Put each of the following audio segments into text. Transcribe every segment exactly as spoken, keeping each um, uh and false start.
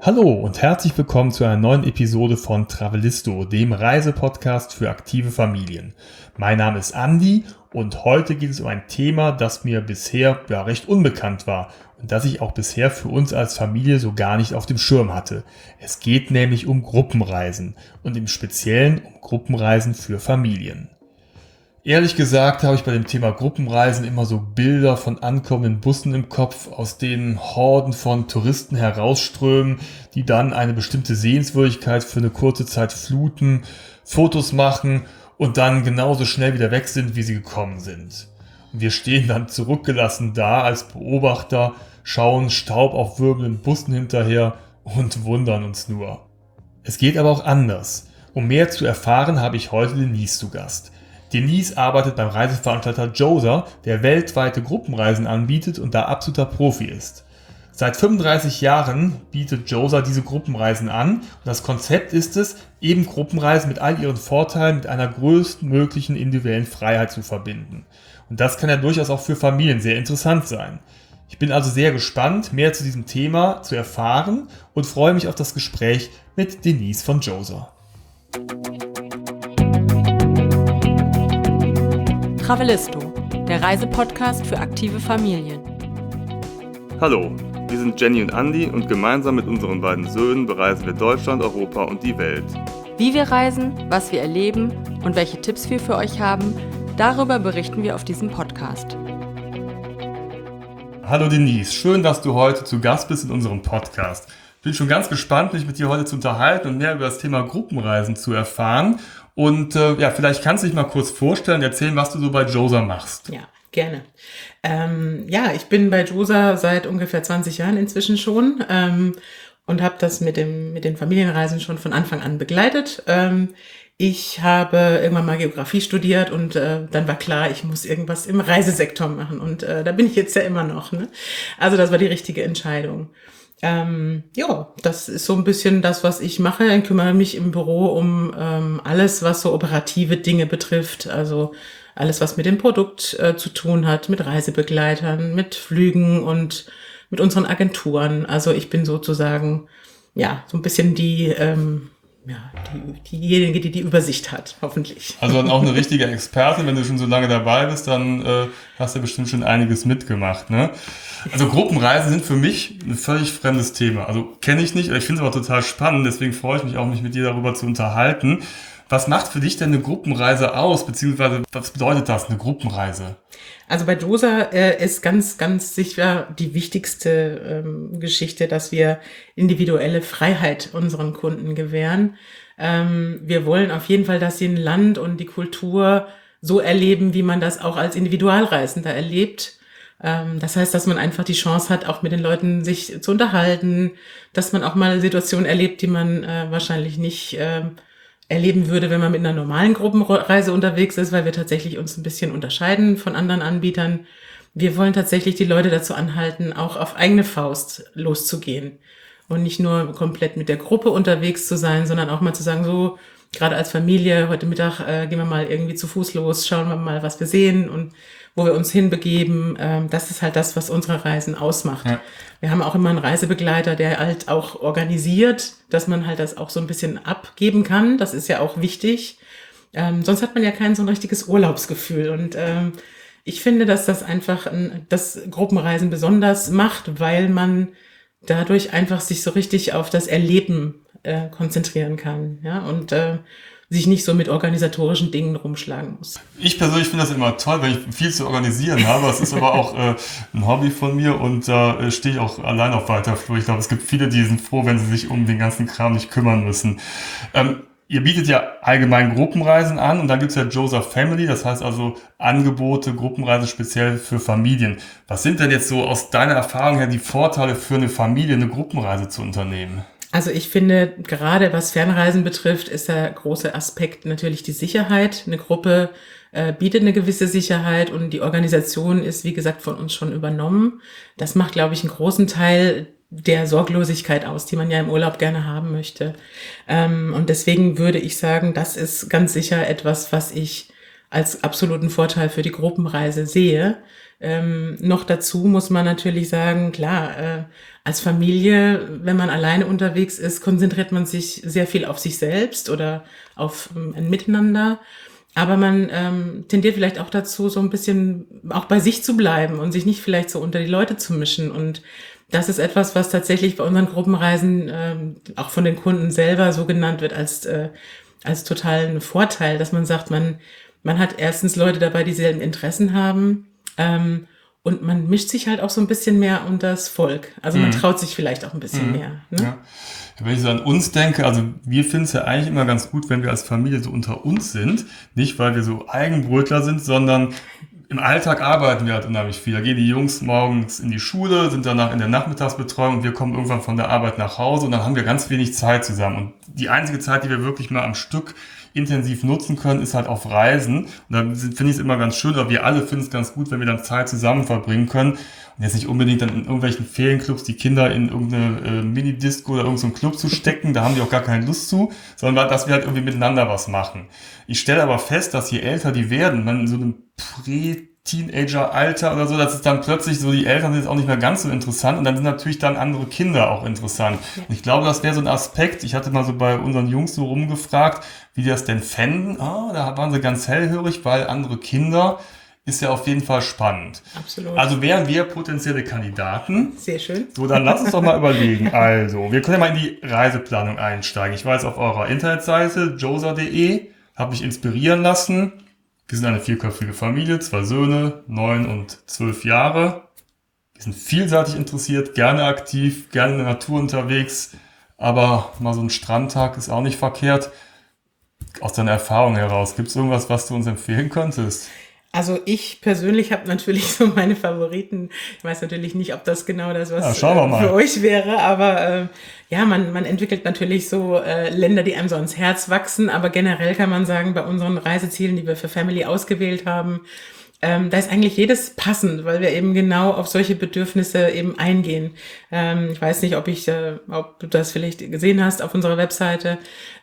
Hallo und herzlich willkommen zu einer neuen Episode von Travelisto, dem Reisepodcast für aktive Familien. Mein Name ist Andi und heute geht es um ein Thema, das mir bisher ja recht unbekannt war und das ich auch bisher für uns als Familie so gar nicht auf dem Schirm hatte. Es geht nämlich um Gruppenreisen und im Speziellen um Gruppenreisen für Familien. Ehrlich gesagt habe ich bei dem Thema Gruppenreisen immer so Bilder von ankommenden Bussen im Kopf, aus denen Horden von Touristen herausströmen, die dann eine bestimmte Sehenswürdigkeit für eine kurze Zeit fluten, Fotos machen und dann genauso schnell wieder weg sind, wie sie gekommen sind. Und wir stehen dann zurückgelassen da als Beobachter, schauen Staub auf wirbelnden Bussen hinterher und wundern uns nur. Es geht aber auch anders. Um mehr zu erfahren, habe ich heute Denise zu Gast. Denise arbeitet beim Reiseveranstalter Joser, der weltweite Gruppenreisen anbietet und da absoluter Profi ist. Seit fünfunddreißig Jahren bietet Joser diese Gruppenreisen an und das Konzept ist es, eben Gruppenreisen mit all ihren Vorteilen mit einer größtmöglichen individuellen Freiheit zu verbinden. Und das kann ja durchaus auch für Familien sehr interessant sein. Ich bin also sehr gespannt, mehr zu diesem Thema zu erfahren und freue mich auf das Gespräch mit Denise von Joser. Travelisto, der Reisepodcast für aktive Familien. Hallo, wir sind Jenny und Andi und gemeinsam mit unseren beiden Söhnen bereisen wir Deutschland, Europa und die Welt. Wie wir reisen, was wir erleben und welche Tipps wir für euch haben, darüber berichten wir auf diesem Podcast. Hallo Denise, schön, dass du heute zu Gast bist in unserem Podcast. Ich bin schon ganz gespannt, mich mit dir heute zu unterhalten und mehr über das Thema Gruppenreisen zu erfahren. Und äh, ja, vielleicht kannst du dich mal kurz vorstellen, erzählen, was du so bei Joser machst. Ja, gerne. Ähm, ja, ich bin bei Joser seit ungefähr zwanzig Jahren inzwischen schon ähm, und habe das mit dem mit den Familienreisen schon von Anfang an begleitet. Ähm, ich habe irgendwann mal Geografie studiert und äh, dann war klar, ich muss irgendwas im Reisesektor machen und äh, da bin ich jetzt ja immer noch. Ne? Also das war die richtige Entscheidung. Ähm, ja, das ist so ein bisschen das, was ich mache. Ich kümmere mich im Büro um ähm, alles, was so operative Dinge betrifft. Also alles, was mit dem Produkt äh, zu tun hat, mit Reisebegleitern, mit Flügen und mit unseren Agenturen. Also ich bin sozusagen, ja, so ein bisschen die, ähm, ja, die, diejenige, die die Übersicht hat, hoffentlich. Also dann auch eine richtige Expertin, wenn du schon so lange dabei bist, dann äh, hast du bestimmt schon einiges mitgemacht, ne? Also Gruppenreisen sind für mich ein völlig fremdes Thema. Also kenne ich nicht, ich finde es aber total spannend, deswegen freue ich mich auch, mich mit dir darüber zu unterhalten. Was macht für dich denn eine Gruppenreise aus, beziehungsweise was bedeutet das, eine Gruppenreise? Also bei Joser äh, ist ganz, ganz sicher die wichtigste ähm, Geschichte, dass wir individuelle Freiheit unseren Kunden gewähren. Ähm, wir wollen auf jeden Fall, dass sie ein Land und die Kultur so erleben, wie man das auch als Individualreisender erlebt. Ähm, das heißt, dass man einfach die Chance hat, auch mit den Leuten sich zu unterhalten, dass man auch mal Situationen erlebt, die man äh, wahrscheinlich nicht äh, erleben würde, wenn man mit einer normalen Gruppenreise unterwegs ist, weil wir tatsächlich uns ein bisschen unterscheiden von anderen Anbietern. Wir wollen tatsächlich die Leute dazu anhalten, auch auf eigene Faust loszugehen und nicht nur komplett mit der Gruppe unterwegs zu sein, sondern auch mal zu sagen, so, gerade als Familie, heute Mittag äh, gehen wir mal irgendwie zu Fuß los, schauen wir mal, was wir sehen und wo wir uns hinbegeben. Ähm, das ist halt das, was unsere Reisen ausmacht. Ja. Wir haben auch immer einen Reisebegleiter, der halt auch organisiert, dass man halt das auch so ein bisschen abgeben kann. Das ist ja auch wichtig. Ähm, sonst hat man ja kein so ein richtiges Urlaubsgefühl. Und ähm, ich finde, dass das einfach ein, das Gruppenreisen besonders macht, weil man dadurch einfach sich so richtig auf das Erleben äh, konzentrieren kann. Ja, und äh, sich nicht so mit organisatorischen Dingen rumschlagen muss. Ich persönlich finde das immer toll, weil ich viel zu organisieren habe. Es ist aber auch äh, ein Hobby von mir und da äh, stehe ich auch allein auf weiter Flur. Ich glaube, es gibt viele, die sind froh, wenn sie sich um den ganzen Kram nicht kümmern müssen. Ähm, ihr bietet ja allgemein Gruppenreisen an und dann gibt es ja Joser Family, das heißt also Angebote, Gruppenreisen speziell für Familien. Was sind denn jetzt so aus deiner Erfahrung her die Vorteile für eine Familie, eine Gruppenreise zu unternehmen? Also ich finde, gerade was Fernreisen betrifft, ist der große Aspekt natürlich die Sicherheit. Eine Gruppe äh, bietet eine gewisse Sicherheit und die Organisation ist, wie gesagt, von uns schon übernommen. Das macht, glaube ich, einen großen Teil der Sorglosigkeit aus, die man ja im Urlaub gerne haben möchte. Ähm, und deswegen würde ich sagen, das ist ganz sicher etwas, was ich als absoluten Vorteil für die Gruppenreise sehe. Ähm, noch dazu muss man natürlich sagen, klar, äh, als Familie, wenn man alleine unterwegs ist, konzentriert man sich sehr viel auf sich selbst oder auf ähm, ein Miteinander. Aber man ähm, tendiert vielleicht auch dazu, so ein bisschen auch bei sich zu bleiben und sich nicht vielleicht so unter die Leute zu mischen. Und das ist etwas, was tatsächlich bei unseren Gruppenreisen ähm, auch von den Kunden selber so genannt wird als äh, als totalen Vorteil, dass man sagt, man man hat erstens Leute dabei, die dieselben Interessen haben, ähm, und man mischt sich halt auch so ein bisschen mehr unter das Volk. Also man Mhm. traut sich vielleicht auch ein bisschen Mhm. mehr. Ne? Ja. Wenn ich so an uns denke, also wir finden es ja eigentlich immer ganz gut, wenn wir als Familie so unter uns sind. Nicht, weil wir so Eigenbrötler sind, sondern im Alltag arbeiten wir halt unheimlich viel. Da gehen die Jungs morgens in die Schule, sind danach in der Nachmittagsbetreuung und wir kommen irgendwann von der Arbeit nach Hause und dann haben wir ganz wenig Zeit zusammen. Und die einzige Zeit, die wir wirklich mal am Stück intensiv nutzen können, ist halt auf Reisen. Und da finde ich es immer ganz schön, oder wir alle finden es ganz gut, wenn wir dann Zeit zusammen verbringen können. Und jetzt nicht unbedingt dann in irgendwelchen Ferienclubs die Kinder in irgendeine äh, Mini-Disco oder irgendeinen Club zu stecken, da haben die auch gar keine Lust zu, sondern dass wir halt irgendwie miteinander was machen. Ich stelle aber fest, dass je älter die werden, man in so einem Prä-Teenager-Alter oder so, dass es dann plötzlich so, die Eltern sind jetzt auch nicht mehr ganz so interessant und dann sind natürlich dann andere Kinder auch interessant. Und ich glaube, das wäre so ein Aspekt, ich hatte mal so bei unseren Jungs so rumgefragt, wie die das denn fänden. Ah, da waren sie ganz hellhörig, weil andere Kinder ist ja auf jeden Fall spannend. Absolut. Also wären wir potenzielle Kandidaten. Sehr schön. So, dann lass uns doch mal überlegen. Also, wir können ja mal in die Reiseplanung einsteigen. Ich war jetzt auf eurer Internetseite josa punkt de, habe mich inspirieren lassen. Wir sind eine vierköpfige Familie, zwei Söhne, neun und zwölf Jahre. Wir sind vielseitig interessiert, gerne aktiv, gerne in der Natur unterwegs. Aber mal so ein Strandtag ist auch nicht verkehrt. Aus deiner Erfahrung heraus, gibt es irgendwas, was du uns empfehlen könntest? Also ich persönlich habe natürlich so meine Favoriten. Ich weiß natürlich nicht, ob das genau das, was Ja, schauen wir äh, mal. für euch wäre, aber äh, ja, man, man entwickelt natürlich so äh, Länder, die einem so ans Herz wachsen, aber generell kann man sagen, bei unseren Reisezielen, die wir für Family ausgewählt haben, ähm, da ist eigentlich jedes passend, weil wir eben genau auf solche Bedürfnisse eben eingehen. Ähm, ich weiß nicht, ob ich, äh, ob du das vielleicht gesehen hast auf unserer Webseite.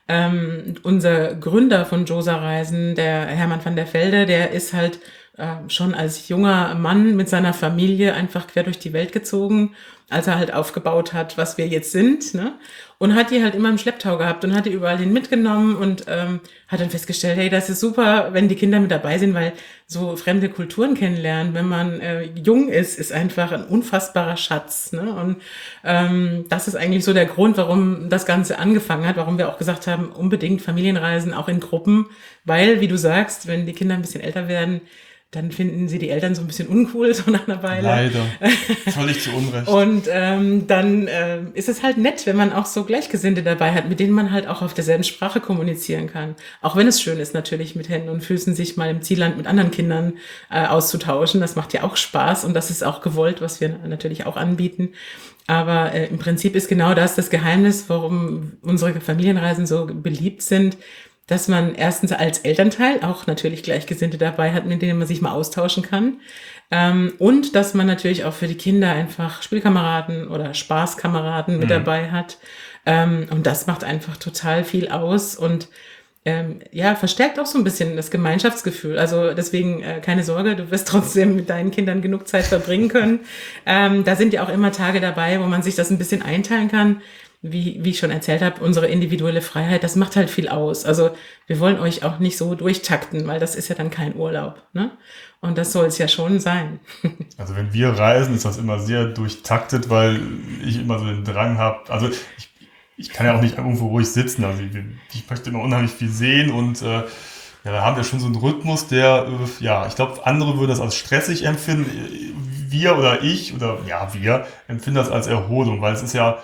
Ähm, unser Gründer von Josa Reisen, der Hermann van der Velde, der ist halt äh, schon als junger Mann mit seiner Familie einfach quer durch die Welt gezogen, als er halt aufgebaut hat, was wir jetzt sind, ne? Und hat die halt immer im Schlepptau gehabt und hat die überall hin mitgenommen und ähm, hat dann festgestellt, hey, das ist super, wenn die Kinder mit dabei sind, weil so fremde Kulturen kennenlernen, wenn man äh, jung ist, ist einfach ein unfassbarer Schatz, ne? Und ähm, das ist eigentlich so der Grund, warum das Ganze angefangen hat, warum wir auch gesagt haben, unbedingt Familienreisen, auch in Gruppen, weil, wie du sagst, wenn die Kinder ein bisschen älter werden, dann finden sie die Eltern so ein bisschen uncool, so nach einer Weile. Leider. Völlig zu Unrecht. Und ähm, dann äh, ist es halt nett, wenn man auch so Gleichgesinnte dabei hat, mit denen man halt auch auf derselben Sprache kommunizieren kann. Auch wenn es schön ist, natürlich mit Händen und Füßen sich mal im Zielland mit anderen Kindern äh, auszutauschen. Das macht ja auch Spaß und das ist auch gewollt, was wir natürlich auch anbieten. Aber äh, im Prinzip ist genau das das Geheimnis, warum unsere Familienreisen so beliebt sind, dass man erstens als Elternteil auch natürlich Gleichgesinnte dabei hat, mit denen man sich mal austauschen kann. Ähm, und dass man natürlich auch für die Kinder einfach Spielkameraden oder Spaßkameraden mit Mhm. dabei hat. Ähm, und das macht einfach total viel aus und ähm, ja, verstärkt auch so ein bisschen das Gemeinschaftsgefühl. Also deswegen äh, keine Sorge, du wirst trotzdem mit deinen Kindern genug Zeit verbringen können. Ähm, da sind ja auch immer Tage dabei, wo man sich das ein bisschen einteilen kann. Wie, wie ich schon erzählt habe, unsere individuelle Freiheit, das macht halt viel aus. Also wir wollen euch auch nicht so durchtakten, weil das ist ja dann kein Urlaub, ne? Und das soll es ja schon sein. Also wenn wir reisen, ist das immer sehr durchtaktet, weil ich immer so den Drang habe. Also ich, ich kann ja auch nicht irgendwo ruhig sitzen. Also ich, ich möchte immer unheimlich viel sehen und äh, ja, da haben wir schon so einen Rhythmus, der, äh, ja, ich glaube, andere würden das als stressig empfinden. Wir oder ich oder ja, wir empfinden das als Erholung, weil es ist ja,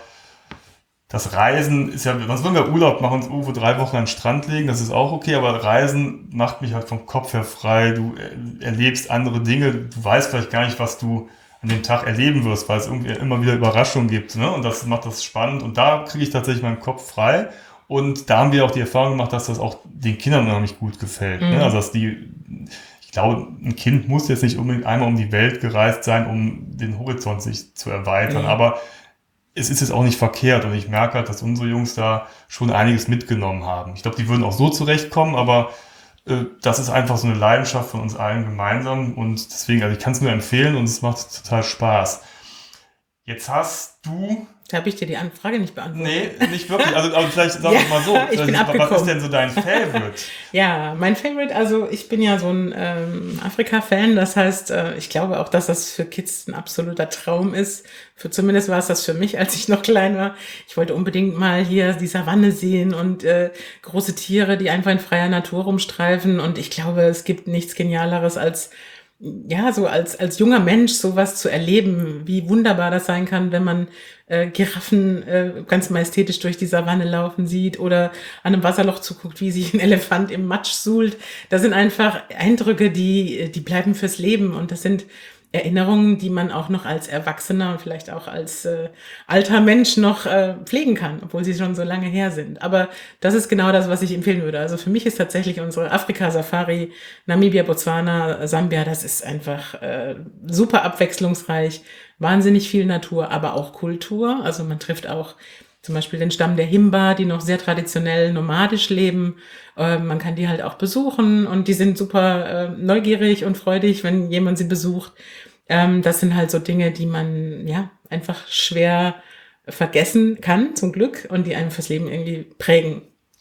das Reisen ist ja, sonst würden wir Urlaub machen, uns irgendwo drei Wochen an den Strand legen, das ist auch okay, aber Reisen macht mich halt vom Kopf her frei, du erlebst andere Dinge, du weißt vielleicht gar nicht, was du an dem Tag erleben wirst, weil es irgendwie immer wieder Überraschungen gibt, ne? Und das macht das spannend und da kriege ich tatsächlich meinen Kopf frei und da haben wir auch die Erfahrung gemacht, dass das auch den Kindern unheimlich gut gefällt, Mhm. ne? Also dass die, ich glaube, ein Kind muss jetzt nicht unbedingt einmal um die Welt gereist sein, um den Horizont sich zu erweitern, Mhm. aber es ist jetzt auch nicht verkehrt und ich merke halt, dass unsere Jungs da schon einiges mitgenommen haben. Ich glaube, die würden auch so zurechtkommen, aber äh, das ist einfach so eine Leidenschaft von uns allen gemeinsam und deswegen, also ich kann es nur empfehlen und es macht total Spaß. Jetzt hast du... Da habe ich dir die Frage nicht beantwortet. Nee, nicht wirklich. Also, aber vielleicht sag ja, ich mal so. Ich bin abgekommen. Was ist denn so dein Favorite? Ja, mein Favorite, also ich bin ja so ein ähm, Afrika-Fan. Das heißt, äh, ich glaube auch, dass das für Kids ein absoluter Traum ist. Für, zumindest war es das für mich, als ich noch klein war. Ich wollte unbedingt mal hier die Savanne sehen und äh, große Tiere, die einfach in freier Natur rumstreifen. Und ich glaube, es gibt nichts Genialeres als ja, so als als junger Mensch sowas zu erleben, wie wunderbar das sein kann, wenn man äh, Giraffen äh, ganz majestätisch durch die Savanne laufen sieht oder an einem Wasserloch zuguckt, wie sich ein Elefant im Matsch suhlt. Das sind einfach Eindrücke, die die bleiben fürs Leben und das sind Erinnerungen, die man auch noch als Erwachsener und vielleicht auch als äh, alter Mensch noch äh, pflegen kann, obwohl sie schon so lange her sind. Aber das ist genau das, was ich empfehlen würde. Also für mich ist tatsächlich unsere Afrika-Safari, Namibia, Botswana, Sambia, das ist einfach äh, super abwechslungsreich, wahnsinnig viel Natur, aber auch Kultur. Also man trifft auch zum Beispiel den Stamm der Himba, die noch sehr traditionell nomadisch leben. Äh, man kann die halt auch besuchen und die sind super äh, neugierig und freudig, wenn jemand sie besucht. Ähm, das sind halt so Dinge, die man ja einfach schwer vergessen kann, zum Glück, und die einem fürs Leben irgendwie prägen.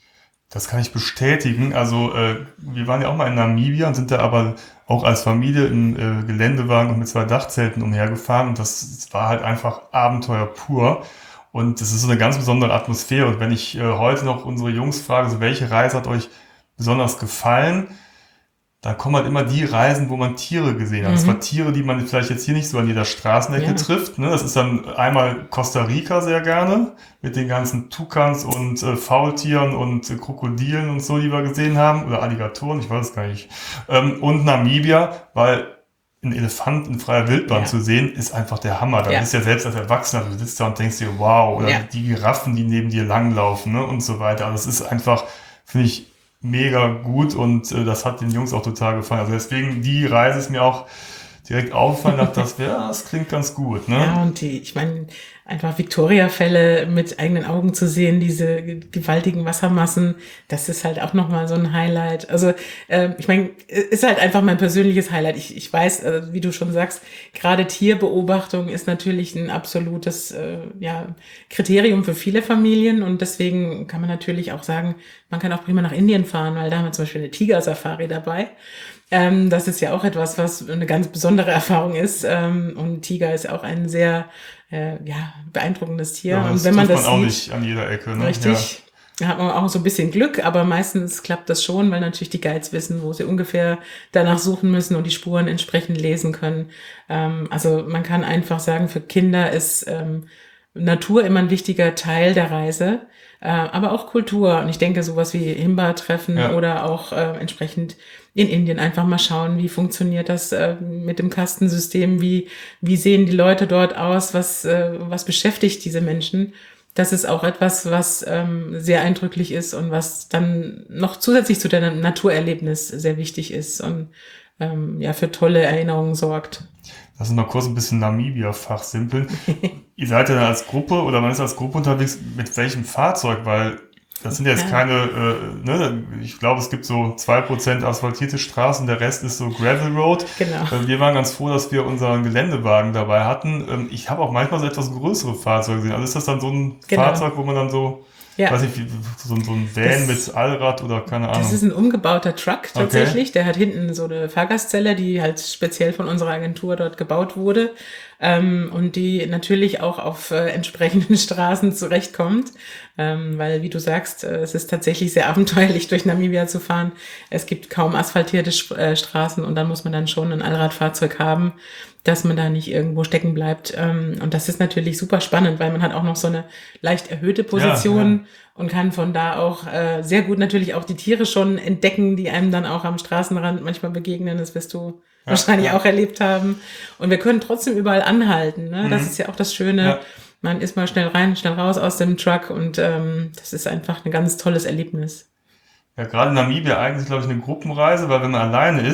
Das kann ich bestätigen. Also äh, wir waren ja auch mal in Namibia und sind da aber auch als Familie im äh, Geländewagen und mit zwei Dachzelten umhergefahren und das, das war halt einfach Abenteuer pur. Und das ist so eine ganz besondere Atmosphäre. Und wenn ich äh, heute noch unsere Jungs frage, so welche Reise hat euch besonders gefallen, dann kommen halt immer die Reisen, wo man Tiere gesehen hat. Mhm. Das waren Tiere, die man vielleicht jetzt hier nicht so an jeder Straßenecke ja. trifft. Ne? Das ist dann einmal Costa Rica sehr gerne, mit den ganzen Tukans und äh, Faultieren und äh, Krokodilen und so, die wir gesehen haben. Oder Alligatoren, ich weiß es gar nicht. Ähm, und Namibia, weil ein Elefant in freier Wildbahn ja. zu sehen, ist einfach der Hammer. Da ja. bist du ja selbst als Erwachsener, du sitzt da und denkst dir, wow, oder ja. die Giraffen, die neben dir langlaufen, ne, und so weiter. Also es ist einfach, finde ich, mega gut und äh, das hat den Jungs auch total gefallen. Also deswegen, die Reise ist mir auch direkt aufgefallen, dachte, das, ja, das klingt ganz gut. Ne? Ja, und die, ich meine, einfach Victoria-Fälle mit eigenen Augen zu sehen, diese gewaltigen Wassermassen, das ist halt auch nochmal so ein Highlight. Also äh, ich meine, ist halt einfach mein persönliches Highlight. Ich, ich weiß, äh, wie du schon sagst, gerade Tierbeobachtung ist natürlich ein absolutes äh, ja, Kriterium für viele Familien und deswegen kann man natürlich auch sagen, man kann auch prima nach Indien fahren, weil da haben wir zum Beispiel eine Tiger-Safari dabei. Ähm, das ist ja auch etwas, was eine ganz besondere Erfahrung ist. Ähm, und Tiger ist auch ein sehr äh, ja, beeindruckendes Tier. Ja, das und wenn man das man auch sieht, nicht an jeder Ecke. Ne? Richtig. Ja. Da hat man auch so ein bisschen Glück, aber meistens klappt das schon, weil natürlich die Guides wissen, wo sie ungefähr danach suchen müssen und die Spuren entsprechend lesen können. Ähm, also man kann einfach sagen, für Kinder ist ähm, Natur immer ein wichtiger Teil der Reise. Aber auch Kultur. Und ich denke, sowas wie Himba-Treffen ja. oder auch äh, entsprechend in Indien einfach mal schauen, wie funktioniert das äh, mit dem Kastensystem, wie wie sehen die Leute dort aus, was äh, was beschäftigt diese Menschen. Das ist auch etwas, was ähm, sehr eindrücklich ist und was dann noch zusätzlich zu deinem Naturerlebnis sehr wichtig ist und ähm, ja für tolle Erinnerungen sorgt. Lass uns mal kurz ein bisschen Namibia-Fachsimpeln. Ihr seid ja als Gruppe oder man ist als Gruppe unterwegs, mit welchem Fahrzeug? Weil das sind ja jetzt keine, äh, ne, ich glaube, es gibt so zwei Prozent asphaltierte Straßen, der Rest ist so Gravel Road. Genau. Wir waren ganz froh, dass wir unseren Geländewagen dabei hatten. Ich habe auch manchmal so etwas größere Fahrzeuge gesehen. Also ist das dann so ein genau. Fahrzeug, wo man dann so... Ja. Weiß nicht, so, so ein Van das, mit Allrad oder keine Ahnung. Das ist ein umgebauter Truck tatsächlich. Okay. Der hat hinten so eine Fahrgastzelle, die halt speziell von unserer Agentur dort gebaut wurde ähm, und die natürlich auch auf äh, entsprechenden Straßen zurechtkommt. Ähm, weil, wie du sagst, äh, es ist tatsächlich sehr abenteuerlich, durch Namibia zu fahren. Es gibt kaum asphaltierte Sp- äh, Straßen und dann muss man dann schon ein Allradfahrzeug haben, dass man da nicht irgendwo stecken bleibt. Und das ist natürlich super spannend, weil man hat auch noch so eine leicht erhöhte Position ja, ja. und kann von da auch sehr gut natürlich auch die Tiere schon entdecken, die einem dann auch am Straßenrand manchmal begegnen. Das wirst du ja, wahrscheinlich ja. auch erlebt haben. Und wir können trotzdem überall anhalten. Ne? Mhm. Das ist ja auch das Schöne. Ja. Man ist mal schnell rein, schnell raus aus dem Truck und ähm, das ist einfach ein ganz tolles Erlebnis. Ja, gerade in Namibia eigentlich, glaube ich, eine Gruppenreise, weil wenn man alleine ist,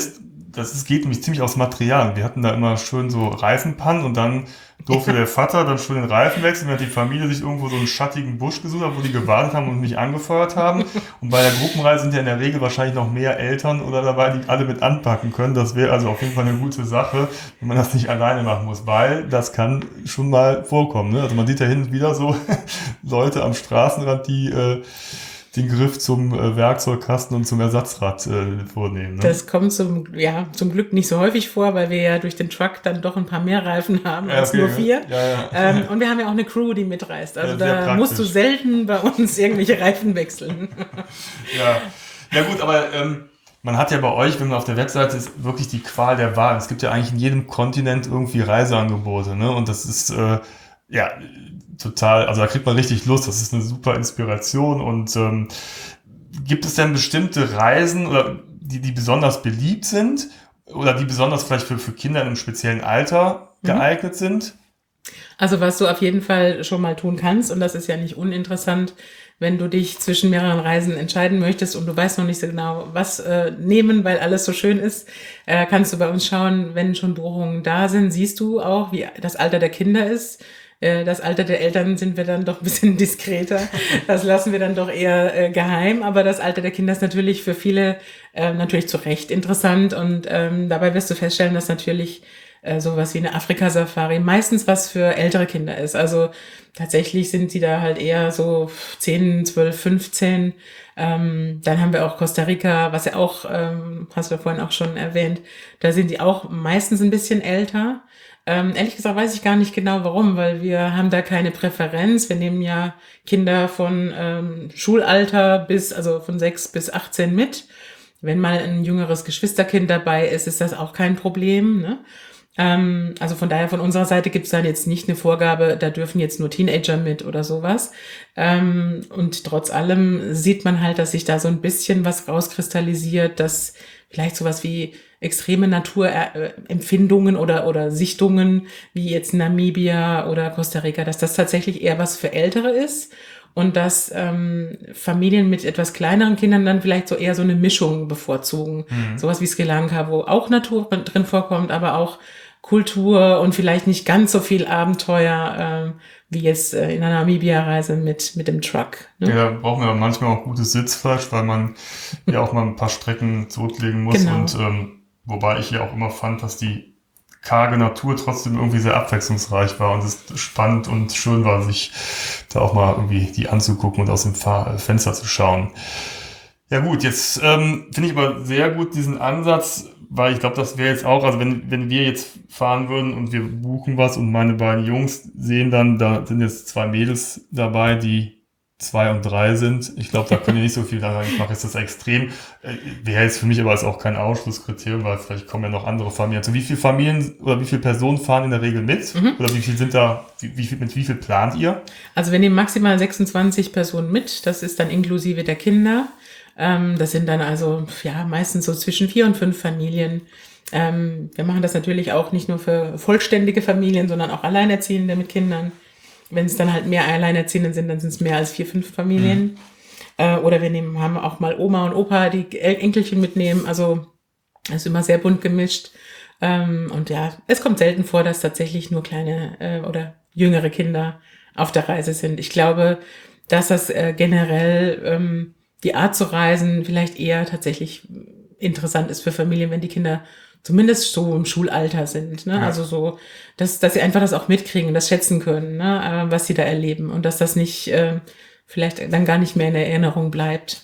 das ist, geht nämlich ziemlich aufs Material. Wir hatten da immer schön so Reifenpannen und dann durfte der Vater dann schon den Reifen wechseln, während die Familie sich irgendwo so einen schattigen Busch gesucht hat, wo die gewartet haben und mich angefeuert haben. Und bei der Gruppenreise sind ja in der Regel wahrscheinlich noch mehr Eltern oder dabei, die alle mit anpacken können. Das wäre also auf jeden Fall eine gute Sache, wenn man das nicht alleine machen muss, weil das kann schon mal vorkommen. Ne? Also man sieht ja hin und wieder so Leute am Straßenrand, die äh, den Griff zum äh, Werkzeugkasten und zum Ersatzrad äh, vornehmen. Ne? Das kommt zum, ja, zum Glück nicht so häufig vor, weil wir ja durch den Truck dann doch ein paar mehr Reifen haben Ja, als okay, nur vier. Ja, ja. Ähm, und wir haben ja auch eine Crew, die mitreist. Also Ja, sehr da praktisch. musst du selten bei uns irgendwelche Reifen wechseln. Ja, ja gut, aber ähm, man hat ja bei euch, wenn man auf der Webseite ist, wirklich die Qual der Wahl. Es gibt ja eigentlich in jedem Kontinent irgendwie Reiseangebote, ne? Und das ist äh, ja total, also da kriegt man richtig Lust. Das ist eine super Inspiration. Und ähm, gibt es denn bestimmte Reisen oder die, die besonders beliebt sind oder die besonders vielleicht für, für Kinder in einem speziellen Alter geeignet mhm. sind? Also was du auf jeden Fall schon mal tun kannst, und das ist ja nicht uninteressant, wenn du dich zwischen mehreren Reisen entscheiden möchtest und du weißt noch nicht so genau, was äh, nehmen, weil alles so schön ist, äh, kannst du bei uns schauen, wenn schon Buchungen da sind, siehst du auch, wie das Alter der Kinder ist. Äh, das Alter der Eltern sind wir dann doch ein bisschen diskreter. Das lassen wir dann doch eher äh, geheim. Aber das Alter der Kinder ist natürlich für viele äh, natürlich zu Recht interessant. Und ähm, dabei wirst du feststellen, dass natürlich äh, sowas wie eine Afrika-Safari meistens was für ältere Kinder ist. Also tatsächlich sind sie da halt eher so zehn, zwölf, fünfzehn. Ähm, dann haben wir auch Costa Rica, was ja auch, ähm, hast du ja vorhin auch schon erwähnt, da sind die auch meistens ein bisschen älter. Ähm, ehrlich gesagt weiß ich gar nicht genau warum, weil wir haben da keine Präferenz. Wir nehmen ja Kinder von ähm, Schulalter bis, also von sechs bis achtzehn mit. Wenn mal ein jüngeres Geschwisterkind dabei ist, ist das auch kein Problem, ne? Ähm, also von daher von unserer Seite gibt es dann jetzt nicht eine Vorgabe, da dürfen jetzt nur Teenager mit oder sowas. Ähm, und trotz allem sieht man halt, dass sich da so ein bisschen was rauskristallisiert, dass vielleicht sowas wie extreme Naturempfindungen oder, oder Sichtungen, wie jetzt Namibia oder Costa Rica, dass das tatsächlich eher was für Ältere ist und dass ähm, Familien mit etwas kleineren Kindern dann vielleicht so eher so eine Mischung bevorzugen. Mhm. Sowas wie Sri Lanka, wo auch Natur drin vorkommt, aber auch Kultur und vielleicht nicht ganz so viel Abenteuer, ähm, wie jetzt äh, in einer Namibia-Reise mit, mit dem Truck. Ne? Ja, da brauchen wir manchmal auch gutes Sitzfleisch, weil man ja auch mal ein paar Strecken zurücklegen muss. Genau. Und ähm, wobei ich ja auch immer fand, dass die karge Natur trotzdem irgendwie sehr abwechslungsreich war und es spannend und schön war, sich da auch mal irgendwie die anzugucken und aus dem Fahr- Fenster zu schauen. Ja gut, jetzt ähm, finde ich aber sehr gut diesen Ansatz, weil ich glaube, das wäre jetzt auch, also wenn wenn wir jetzt fahren würden und wir buchen was und meine beiden Jungs sehen dann, da sind jetzt zwei Mädels dabei, die zwei und drei sind. Ich glaube, da können wir nicht so viel daran. Ich mache jetzt das extrem. Äh, wäre jetzt für mich aber jetzt auch kein Ausschlusskriterium, weil vielleicht kommen ja noch andere Familien. Also wie viele Familien oder wie viele Personen fahren in der Regel mit? Mhm. Oder wie viel sind da, wie, wie viel, mit wie viel plant ihr? Also wir nehmen maximal sechsundzwanzig Personen mit. Das ist dann inklusive der Kinder. Ähm, das sind dann also ja meistens so zwischen vier und fünf Familien. Ähm, wir machen das natürlich auch nicht nur für vollständige Familien, sondern auch Alleinerziehende mit Kindern. Wenn es dann halt mehr Alleinerziehende sind, dann sind es mehr als vier, fünf Familien. Mhm. Äh, oder wir nehmen, haben auch mal Oma und Opa, die Enkelchen mitnehmen. Also es ist immer sehr bunt gemischt. Ähm, und ja, es kommt selten vor, dass tatsächlich nur kleine äh, oder jüngere Kinder auf der Reise sind. Ich glaube, dass das äh, generell ähm, die Art zu reisen vielleicht eher tatsächlich interessant ist für Familien, wenn die Kinder zumindest so im Schulalter sind, ne? Ja. Also so, dass, dass sie einfach das auch mitkriegen, das schätzen können, ne? Was sie da erleben und dass das nicht äh, vielleicht dann gar nicht mehr in der Erinnerung bleibt.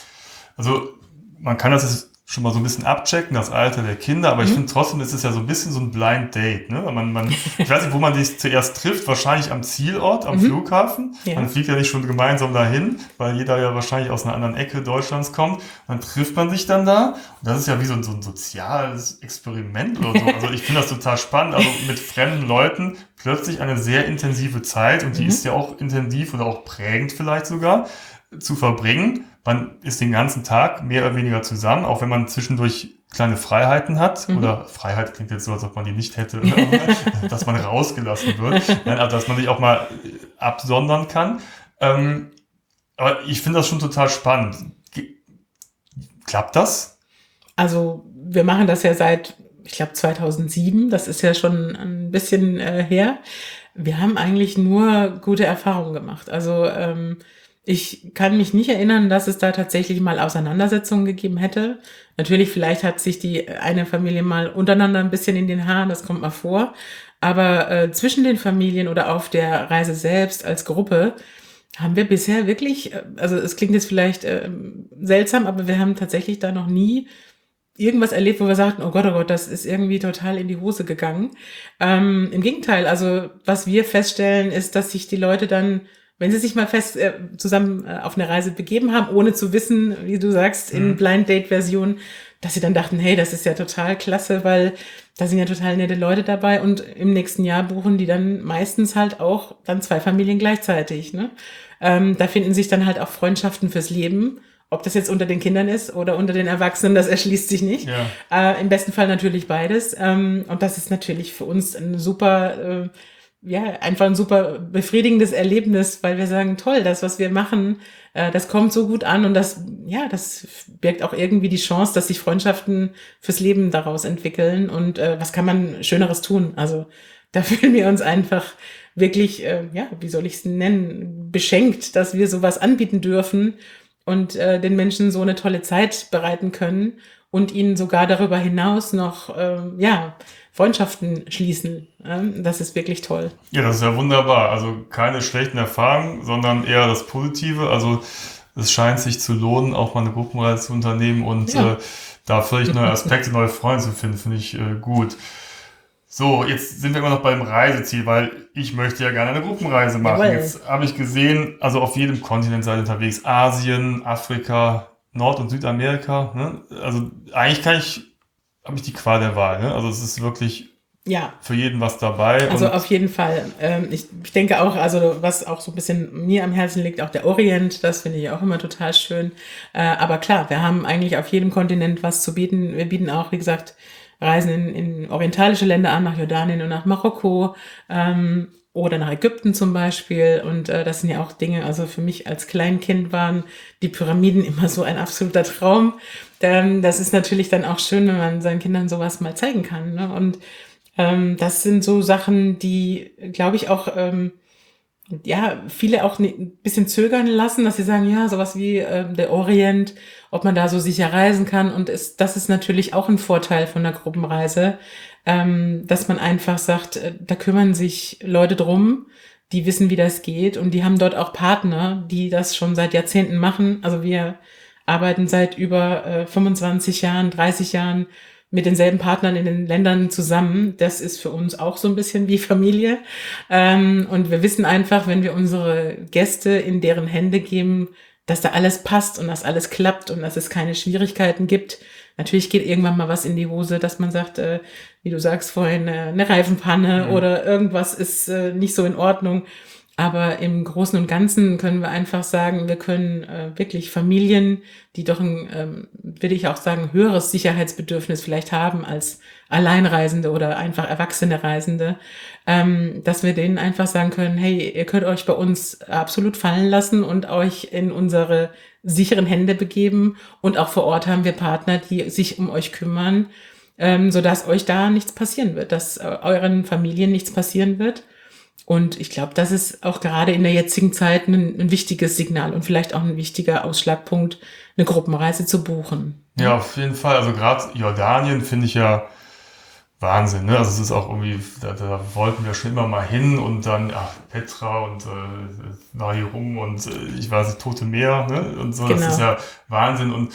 Also man kann das jetzt schon mal so ein bisschen abchecken, das Alter der Kinder, aber mhm. ich finde trotzdem, es ist ja so ein bisschen so ein Blind Date, ne? Man, man, ich weiß nicht, wo man sich zuerst trifft, wahrscheinlich am Zielort, am mhm. Flughafen. Ja. Man fliegt ja nicht schon gemeinsam dahin, weil jeder ja wahrscheinlich aus einer anderen Ecke Deutschlands kommt. Dann trifft man sich dann da und das ist ja wie so ein, so ein soziales Experiment oder so. Also ich finde das total spannend, also mit fremden Leuten plötzlich eine sehr intensive Zeit und die mhm. ist ja auch intensiv oder auch prägend vielleicht sogar zu verbringen. Man ist den ganzen Tag mehr oder weniger zusammen, auch wenn man zwischendurch kleine Freiheiten hat. Mhm. Oder Freiheit klingt jetzt so, als ob man die nicht hätte, dass man rausgelassen wird. Nein, also dass man sich auch mal absondern kann. Ähm, aber ich finde das schon total spannend. Ge- Klappt das? Also wir machen das ja seit, ich glaube, zweitausendsieben. Das ist ja schon ein bisschen äh, her. Wir haben eigentlich nur gute Erfahrungen gemacht. Also ähm, ich kann mich nicht erinnern, dass es da tatsächlich mal Auseinandersetzungen gegeben hätte. Natürlich, vielleicht hat sich die eine Familie mal untereinander ein bisschen in den Haaren, das kommt mal vor. Aber äh, zwischen den Familien oder auf der Reise selbst als Gruppe haben wir bisher wirklich, also es klingt jetzt vielleicht äh, seltsam, aber wir haben tatsächlich da noch nie irgendwas erlebt, wo wir sagten, oh Gott, oh Gott, das ist irgendwie total in die Hose gegangen. Ähm, im Gegenteil, also was wir feststellen, ist, dass sich die Leute dann, wenn sie sich mal fest äh, zusammen äh, auf eine Reise begeben haben, ohne zu wissen, wie du sagst, in Mhm. Blind-Date-Version, dass sie dann dachten, hey, das ist ja total klasse, weil da sind ja total nette Leute dabei und im nächsten Jahr buchen die dann meistens halt auch dann zwei Familien gleichzeitig. Ne? Ähm, da finden sich dann halt auch Freundschaften fürs Leben. Ob das jetzt unter den Kindern ist oder unter den Erwachsenen, das erschließt sich nicht. Ja. Äh, im besten Fall natürlich beides. Ähm, und das ist natürlich für uns ein super, äh, ja, einfach ein super befriedigendes Erlebnis, weil wir sagen, toll, das, was wir machen, äh, das kommt so gut an und das, ja, das birgt auch irgendwie die Chance, dass sich Freundschaften fürs Leben daraus entwickeln. Und äh, was kann man Schöneres tun? Also da fühlen wir uns einfach wirklich, äh, ja, wie soll ich es nennen, beschenkt, dass wir sowas anbieten dürfen und äh, den Menschen so eine tolle Zeit bereiten können und ihnen sogar darüber hinaus noch, äh, ja, Freundschaften schließen. Ähm, das ist wirklich toll. Ja, das ist ja wunderbar. Also keine schlechten Erfahrungen, sondern eher das Positive. Also es scheint sich zu lohnen, auch mal eine Gruppenreise zu unternehmen und Ja. äh, da völlig neue Aspekte, neue Freunde zu finden, finde ich äh, gut. So, jetzt sind wir immer noch beim Reiseziel, weil ich möchte ja gerne eine Gruppenreise machen. Jawohl. Jetzt habe ich gesehen, also auf jedem Kontinent seid ihr unterwegs. Asien, Afrika, Nord- und Südamerika. Ne? Also eigentlich kann ich, habe ich die Qual der Wahl. Ne? Also es ist wirklich Ja, für jeden was dabei. also und auf jeden Fall. Ähm, ich, ich denke auch, also was auch so ein bisschen mir am Herzen liegt, auch der Orient, das finde ich auch immer total schön. Äh, aber klar, wir haben eigentlich auf jedem Kontinent was zu bieten. Wir bieten auch, wie gesagt, Reisen in, in orientalische Länder an, nach Jordanien und nach Marokko ähm, oder nach Ägypten zum Beispiel. Und äh, das sind ja auch Dinge, also für mich als Kleinkind waren die Pyramiden immer so ein absoluter Traum. Ähm, das ist natürlich dann auch schön, wenn man seinen Kindern sowas mal zeigen kann. Ne? Und ähm, das sind so Sachen, die, glaube ich, auch ähm, ja, viele auch ne- ein bisschen zögern lassen, dass sie sagen, ja, sowas wie ähm, der Orient, ob man da so sicher reisen kann. Und ist, das ist natürlich auch ein Vorteil von der Gruppenreise, ähm, dass man einfach sagt, äh, da kümmern sich Leute drum, die wissen, wie das geht. Und die haben dort auch Partner, die das schon seit Jahrzehnten machen. Also wir arbeiten seit über äh, fünfundzwanzig Jahren, dreißig Jahren mit denselben Partnern in den Ländern zusammen. Das ist für uns auch so ein bisschen wie Familie. Ähm, und wir wissen einfach, wenn wir unsere Gäste in deren Hände geben, dass da alles passt und dass alles klappt und dass es keine Schwierigkeiten gibt. Natürlich geht irgendwann mal was in die Hose, dass man sagt, äh, wie du sagst vorhin, äh, eine Reifenpanne Mhm. oder irgendwas ist äh, nicht so in Ordnung. Aber im Großen und Ganzen können wir einfach sagen, wir können äh, wirklich Familien, die doch ein, ähm, will ich auch sagen, höheres Sicherheitsbedürfnis vielleicht haben als Alleinreisende oder einfach erwachsene Reisende, ähm, dass wir denen einfach sagen können, hey, ihr könnt euch bei uns absolut fallen lassen und euch in unsere sicheren Hände begeben. Und auch vor Ort haben wir Partner, die sich um euch kümmern, ähm, sodass euch da nichts passieren wird, dass äh, euren Familien nichts passieren wird. Und ich glaube, das ist auch gerade in der jetzigen Zeit ein, ein wichtiges Signal und vielleicht auch ein wichtiger Ausschlagpunkt, eine Gruppenreise zu buchen. Ja, auf jeden Fall. Also gerade Jordanien finde ich ja Wahnsinn. Ne? Also es ist auch irgendwie, da, da wollten wir schon immer mal hin und dann ach, Petra und äh, Wadi Rum und äh, ich weiß nicht, Tote Meer. Ne? Und so, Genau. das ist ja Wahnsinn. Und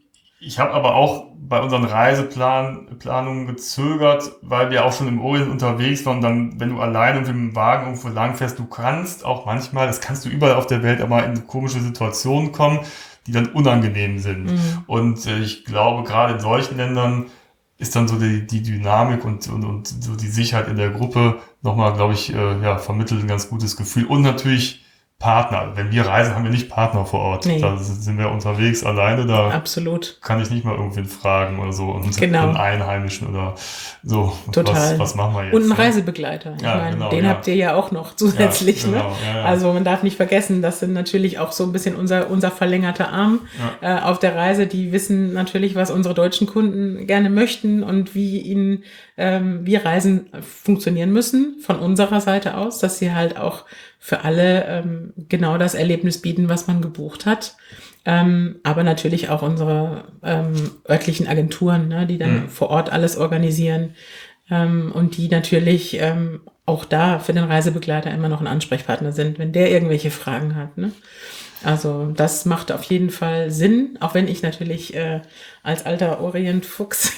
ich habe aber auch bei unseren Reiseplanungen gezögert, weil wir auch schon im Orient unterwegs waren. Und dann, wenn du alleine mit dem Wagen irgendwo langfährst, du kannst auch manchmal, das kannst du überall auf der Welt, aber in komische Situationen kommen, die dann unangenehm sind. Mhm. Und äh, ich glaube, gerade in solchen Ländern ist dann so die, die Dynamik und, und, und so die Sicherheit in der Gruppe nochmal, glaube ich, äh, ja, vermittelt ein ganz gutes Gefühl. Und natürlich Partner. Wenn wir reisen, haben wir nicht Partner vor Ort. Nee. Da sind wir unterwegs alleine. Da Absolut. kann ich nicht mal irgendwen fragen oder so. Und Genau. einen Einheimischen oder so. Total. Was, was machen wir jetzt? Und einen ne? Reisebegleiter. Ich Ja, meine, genau, den ja. habt ihr ja auch noch zusätzlich. Ja, genau, ne? ja, ja. Also man darf nicht vergessen, das sind natürlich auch so ein bisschen unser, unser verlängerter Arm Ja. äh, auf der Reise. Die wissen natürlich, was unsere deutschen Kunden gerne möchten und wie ihnen ähm, wie Reisen funktionieren müssen von unserer Seite aus, dass sie halt auch für alle ähm, genau das Erlebnis bieten, was man gebucht hat. Ähm, aber natürlich auch unsere ähm, örtlichen Agenturen, ne, die dann Mhm. vor Ort alles organisieren ähm, und die natürlich ähm, auch da für den Reisebegleiter immer noch ein Ansprechpartner sind, wenn der irgendwelche Fragen hat. Ne? Also das macht auf jeden Fall Sinn, auch wenn ich natürlich äh, als alter Orientfuchs,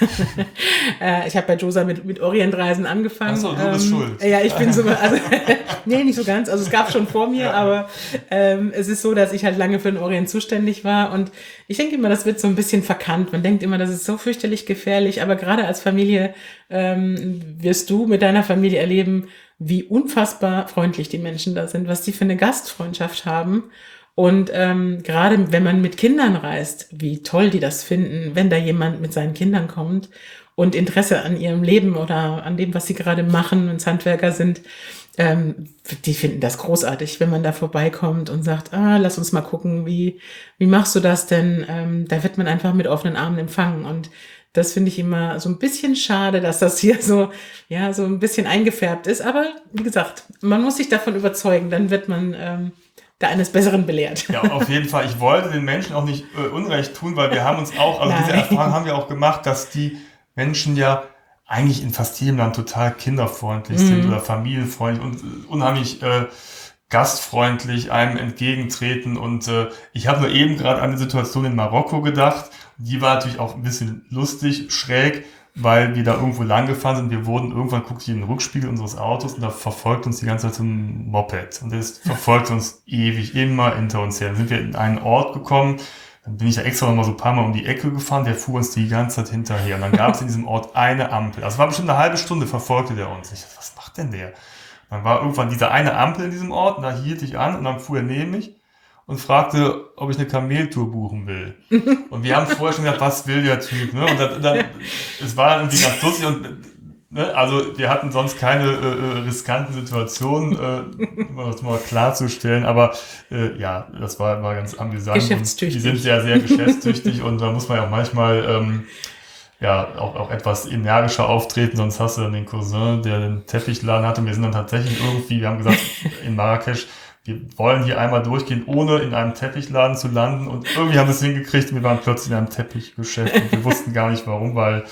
äh, ich habe bei Josa mit, mit Orientreisen angefangen. Ach so, du bist ähm, schuld. Ja, ich bin so, also, nee, nicht so ganz, also es gab schon vor mir, Ja. aber ähm, es ist so, dass ich halt lange für den Orient zuständig war und ich denke immer, das wird so ein bisschen verkannt. Man denkt immer, das ist so fürchterlich gefährlich, aber gerade als Familie ähm, wirst du mit deiner Familie erleben, wie unfassbar freundlich die Menschen da sind, was die für eine Gastfreundschaft haben. Und ähm, gerade wenn man mit Kindern reist, wie toll die das finden, wenn da jemand mit seinen Kindern kommt und Interesse an ihrem Leben oder an dem, was sie gerade machen, wenn es Handwerker sind, ähm, die finden das großartig, wenn man da vorbeikommt und sagt, ah, lass uns mal gucken, wie wie machst du das denn? Ähm, da wird man einfach mit offenen Armen empfangen und das finde ich immer so ein bisschen schade, dass das hier so, ja, so ein bisschen eingefärbt ist. Aber wie gesagt, man muss sich davon überzeugen, dann wird man ähm, da eines Besseren belehrt. Ja, auf jeden Fall. Ich wollte den Menschen auch nicht äh, Unrecht tun, weil wir haben uns auch, also diese Nein. Erfahrung haben wir auch gemacht, dass die Menschen ja eigentlich in fast jedem Land total kinderfreundlich Mhm. sind oder familienfreundlich und äh, unheimlich äh, gastfreundlich einem entgegentreten. Und äh, ich habe nur eben gerade an die Situation in Marokko gedacht. Die war natürlich auch ein bisschen lustig, schräg, weil wir da irgendwo lang gefahren sind. Wir wurden, irgendwann guckte ich in den Rückspiegel unseres Autos und da verfolgt uns die ganze Zeit so ein Moped. Und das verfolgt uns ewig, immer hinter uns her. Dann sind wir in einen Ort gekommen, dann bin ich da extra noch mal so ein paar Mal um die Ecke gefahren, der fuhr uns die ganze Zeit hinterher. Und dann gab es in diesem Ort eine Ampel. Also es war bestimmt eine halbe Stunde, verfolgte der uns. Ich dachte, was macht denn der? Dann war irgendwann diese eine Ampel in diesem Ort und da hielt ich an und dann fuhr er neben mich und fragte, ob ich eine Kameltour buchen will. Und wir haben vorher schon gedacht, was will der Typ? Ne? Und dann, dann, es war dann irgendwie ganz lustig und ne, also wir hatten sonst keine äh, riskanten Situationen, äh, um das mal klarzustellen, aber äh, ja, das war, war ganz amüsant. Geschäftstüchtig. Und die sind sehr, sehr geschäftstüchtig und da muss man ja auch manchmal ähm, ja auch, auch etwas energischer auftreten, sonst hast du dann den Cousin, der den Teppichladen hatte. Und wir sind dann tatsächlich irgendwie, wir haben gesagt, in Marrakesch, wir wollen hier einmal durchgehen, ohne in einem Teppichladen zu landen. Und irgendwie haben wir es hingekriegt und wir waren plötzlich in einem Teppichgeschäft und wir wussten gar nicht warum, weil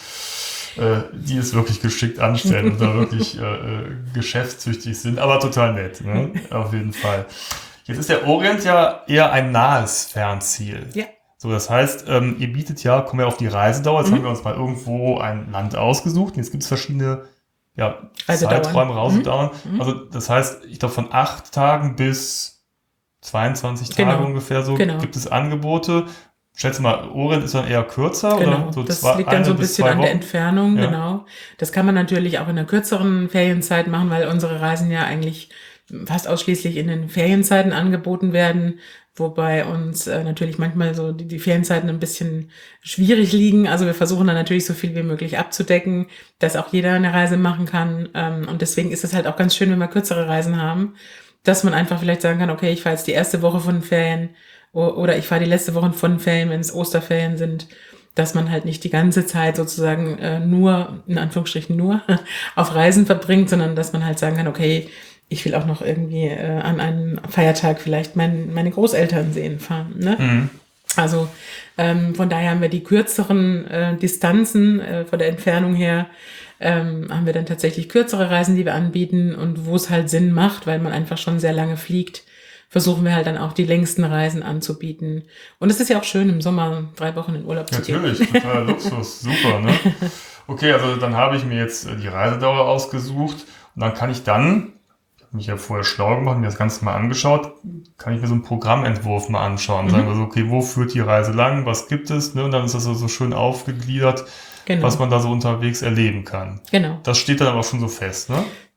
äh, die es wirklich geschickt anstellen und da wirklich äh, äh, geschäftstüchtig sind. Aber total nett, ne? Auf jeden Fall. Jetzt ist der Orient ja eher ein nahes Fernziel. Ja. So, das heißt, ähm, ihr bietet ja, kommen wir auf die Reisedauer, jetzt Mhm. haben wir uns mal irgendwo ein Land ausgesucht und jetzt gibt es verschiedene ja, Reisedauern. Zeiträume, Reisedauern. Mhm. Also das heißt, ich glaube von acht Tagen bis zweiundzwanzig Tage Genau. ungefähr so Genau. gibt es Angebote. Ich schätze mal, Orient ist dann eher kürzer Genau, oder so das zwei, liegt dann eine so ein bis bisschen zwei an der Wochen? Entfernung, Ja. genau. Das kann man natürlich auch in einer kürzeren Ferienzeit machen, weil unsere Reisen ja eigentlich fast ausschließlich in den Ferienzeiten angeboten werden, wobei uns äh, natürlich manchmal so die, die Ferienzeiten ein bisschen schwierig liegen. Also wir versuchen dann natürlich so viel wie möglich abzudecken, dass auch jeder eine Reise machen kann. Ähm, und deswegen ist es halt auch ganz schön, wenn wir kürzere Reisen haben, dass man einfach vielleicht sagen kann, okay, ich fahre jetzt die erste Woche von den Ferien o- oder ich fahre die letzte Woche von den Ferien, wenn es Osterferien sind, dass man halt nicht die ganze Zeit sozusagen äh, nur, in Anführungsstrichen nur, auf Reisen verbringt, sondern dass man halt sagen kann, okay, ich will auch noch irgendwie äh, an einem Feiertag vielleicht mein, meine Großeltern sehen fahren. Ne? Mhm. Also ähm, von daher haben wir die kürzeren äh, Distanzen äh, von der Entfernung her, ähm, haben wir dann tatsächlich kürzere Reisen, die wir anbieten und wo es halt Sinn macht, weil man einfach schon sehr lange fliegt, versuchen wir halt dann auch die längsten Reisen anzubieten. Und es ist ja auch schön, im Sommer drei Wochen in Urlaub zu gehen. Natürlich, totaler Luxus, super, ne? Okay, also dann habe ich mir jetzt die Reisedauer ausgesucht und dann kann ich dann, ich habe mich ja vorher schlau gemacht, mir das Ganze mal angeschaut, kann ich mir so einen Programmentwurf mal anschauen. Mhm. Sagen wir so, okay, wo führt die Reise lang, was gibt es, ne? Und dann ist das so so schön aufgegliedert, Genau. was man da so unterwegs erleben kann. Genau. Das steht dann aber schon so fest, ne?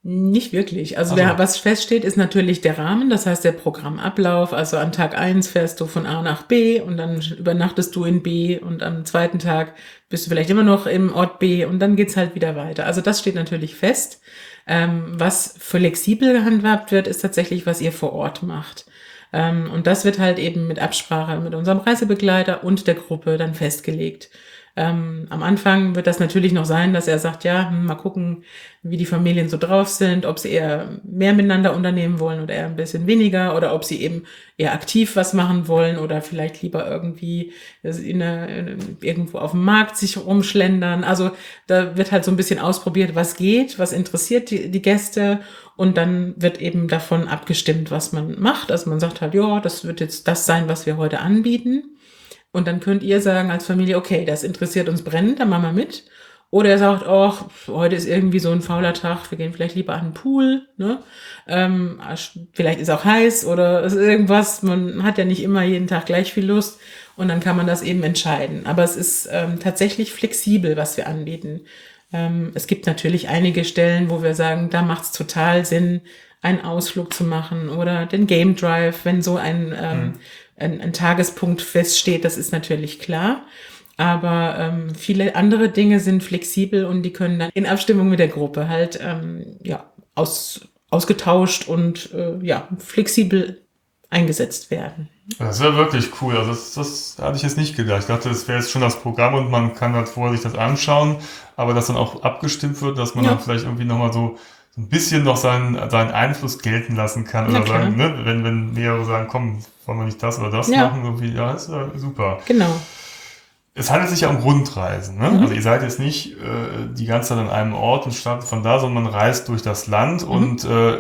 Nicht wirklich. Also Also. wer, was feststeht, ist natürlich der Rahmen, das heißt der Programmablauf. Also an Tag eins fährst du von A nach B und dann übernachtest du in B und am zweiten Tag bist du vielleicht immer noch im Ort B und dann geht's halt wieder weiter. Also das steht natürlich fest. Ähm, was flexibel gehandhabt wird, ist tatsächlich, was ihr vor Ort macht. Ähm, und das wird halt eben mit Absprache mit unserem Reisebegleiter und der Gruppe dann festgelegt. Ähm, am Anfang wird das natürlich noch sein, dass er sagt, ja, hm, mal gucken, wie die Familien so drauf sind, ob sie eher mehr miteinander unternehmen wollen oder eher ein bisschen weniger oder ob sie eben eher aktiv was machen wollen oder vielleicht lieber irgendwie in eine, in, irgendwo auf dem Markt sich rumschlendern. Also da wird halt so ein bisschen ausprobiert, was geht, was interessiert die, die Gäste und dann wird eben davon abgestimmt, was man macht. Also man sagt halt, ja, das wird jetzt das sein, was wir heute anbieten. Und dann könnt ihr sagen als Familie, okay, das interessiert uns brennend, dann machen wir mit. Oder er sagt, oh, heute ist irgendwie so ein fauler Tag, wir gehen vielleicht lieber an den Pool, ne? Ähm, vielleicht ist auch heiß oder ist irgendwas, man hat ja nicht immer jeden Tag gleich viel Lust und dann kann man das eben entscheiden. Aber es ist ähm, tatsächlich flexibel, was wir anbieten. Ähm, es gibt natürlich einige Stellen, wo wir sagen, da macht es total Sinn, einen Ausflug zu machen oder den Game Drive, wenn so ein, ähm, mhm. ein, ein Tagespunkt feststeht, das ist natürlich klar. Aber ähm, viele andere Dinge sind flexibel und die können dann in Abstimmung mit der Gruppe halt ähm, ja, aus, ausgetauscht und äh, ja, flexibel eingesetzt werden. Das wäre wirklich cool. Also das, das hatte ich jetzt nicht gedacht. Ich dachte, das wäre jetzt schon das Programm und man kann halt vorher sich das anschauen, aber dass dann auch abgestimmt wird, dass man ja. dann vielleicht irgendwie nochmal so so ein bisschen noch seinen, seinen Einfluss gelten lassen kann oder sagen, ne, wenn, wenn mehrere sagen, komm, wollen wir nicht das oder das ja. machen, irgendwie, ja, ist ja super. Genau. Es handelt sich ja um Rundreisen, ne? Mhm. Also ihr seid jetzt nicht äh, die ganze Zeit an einem Ort und startet von da, sondern man reist durch das Land mhm. und äh,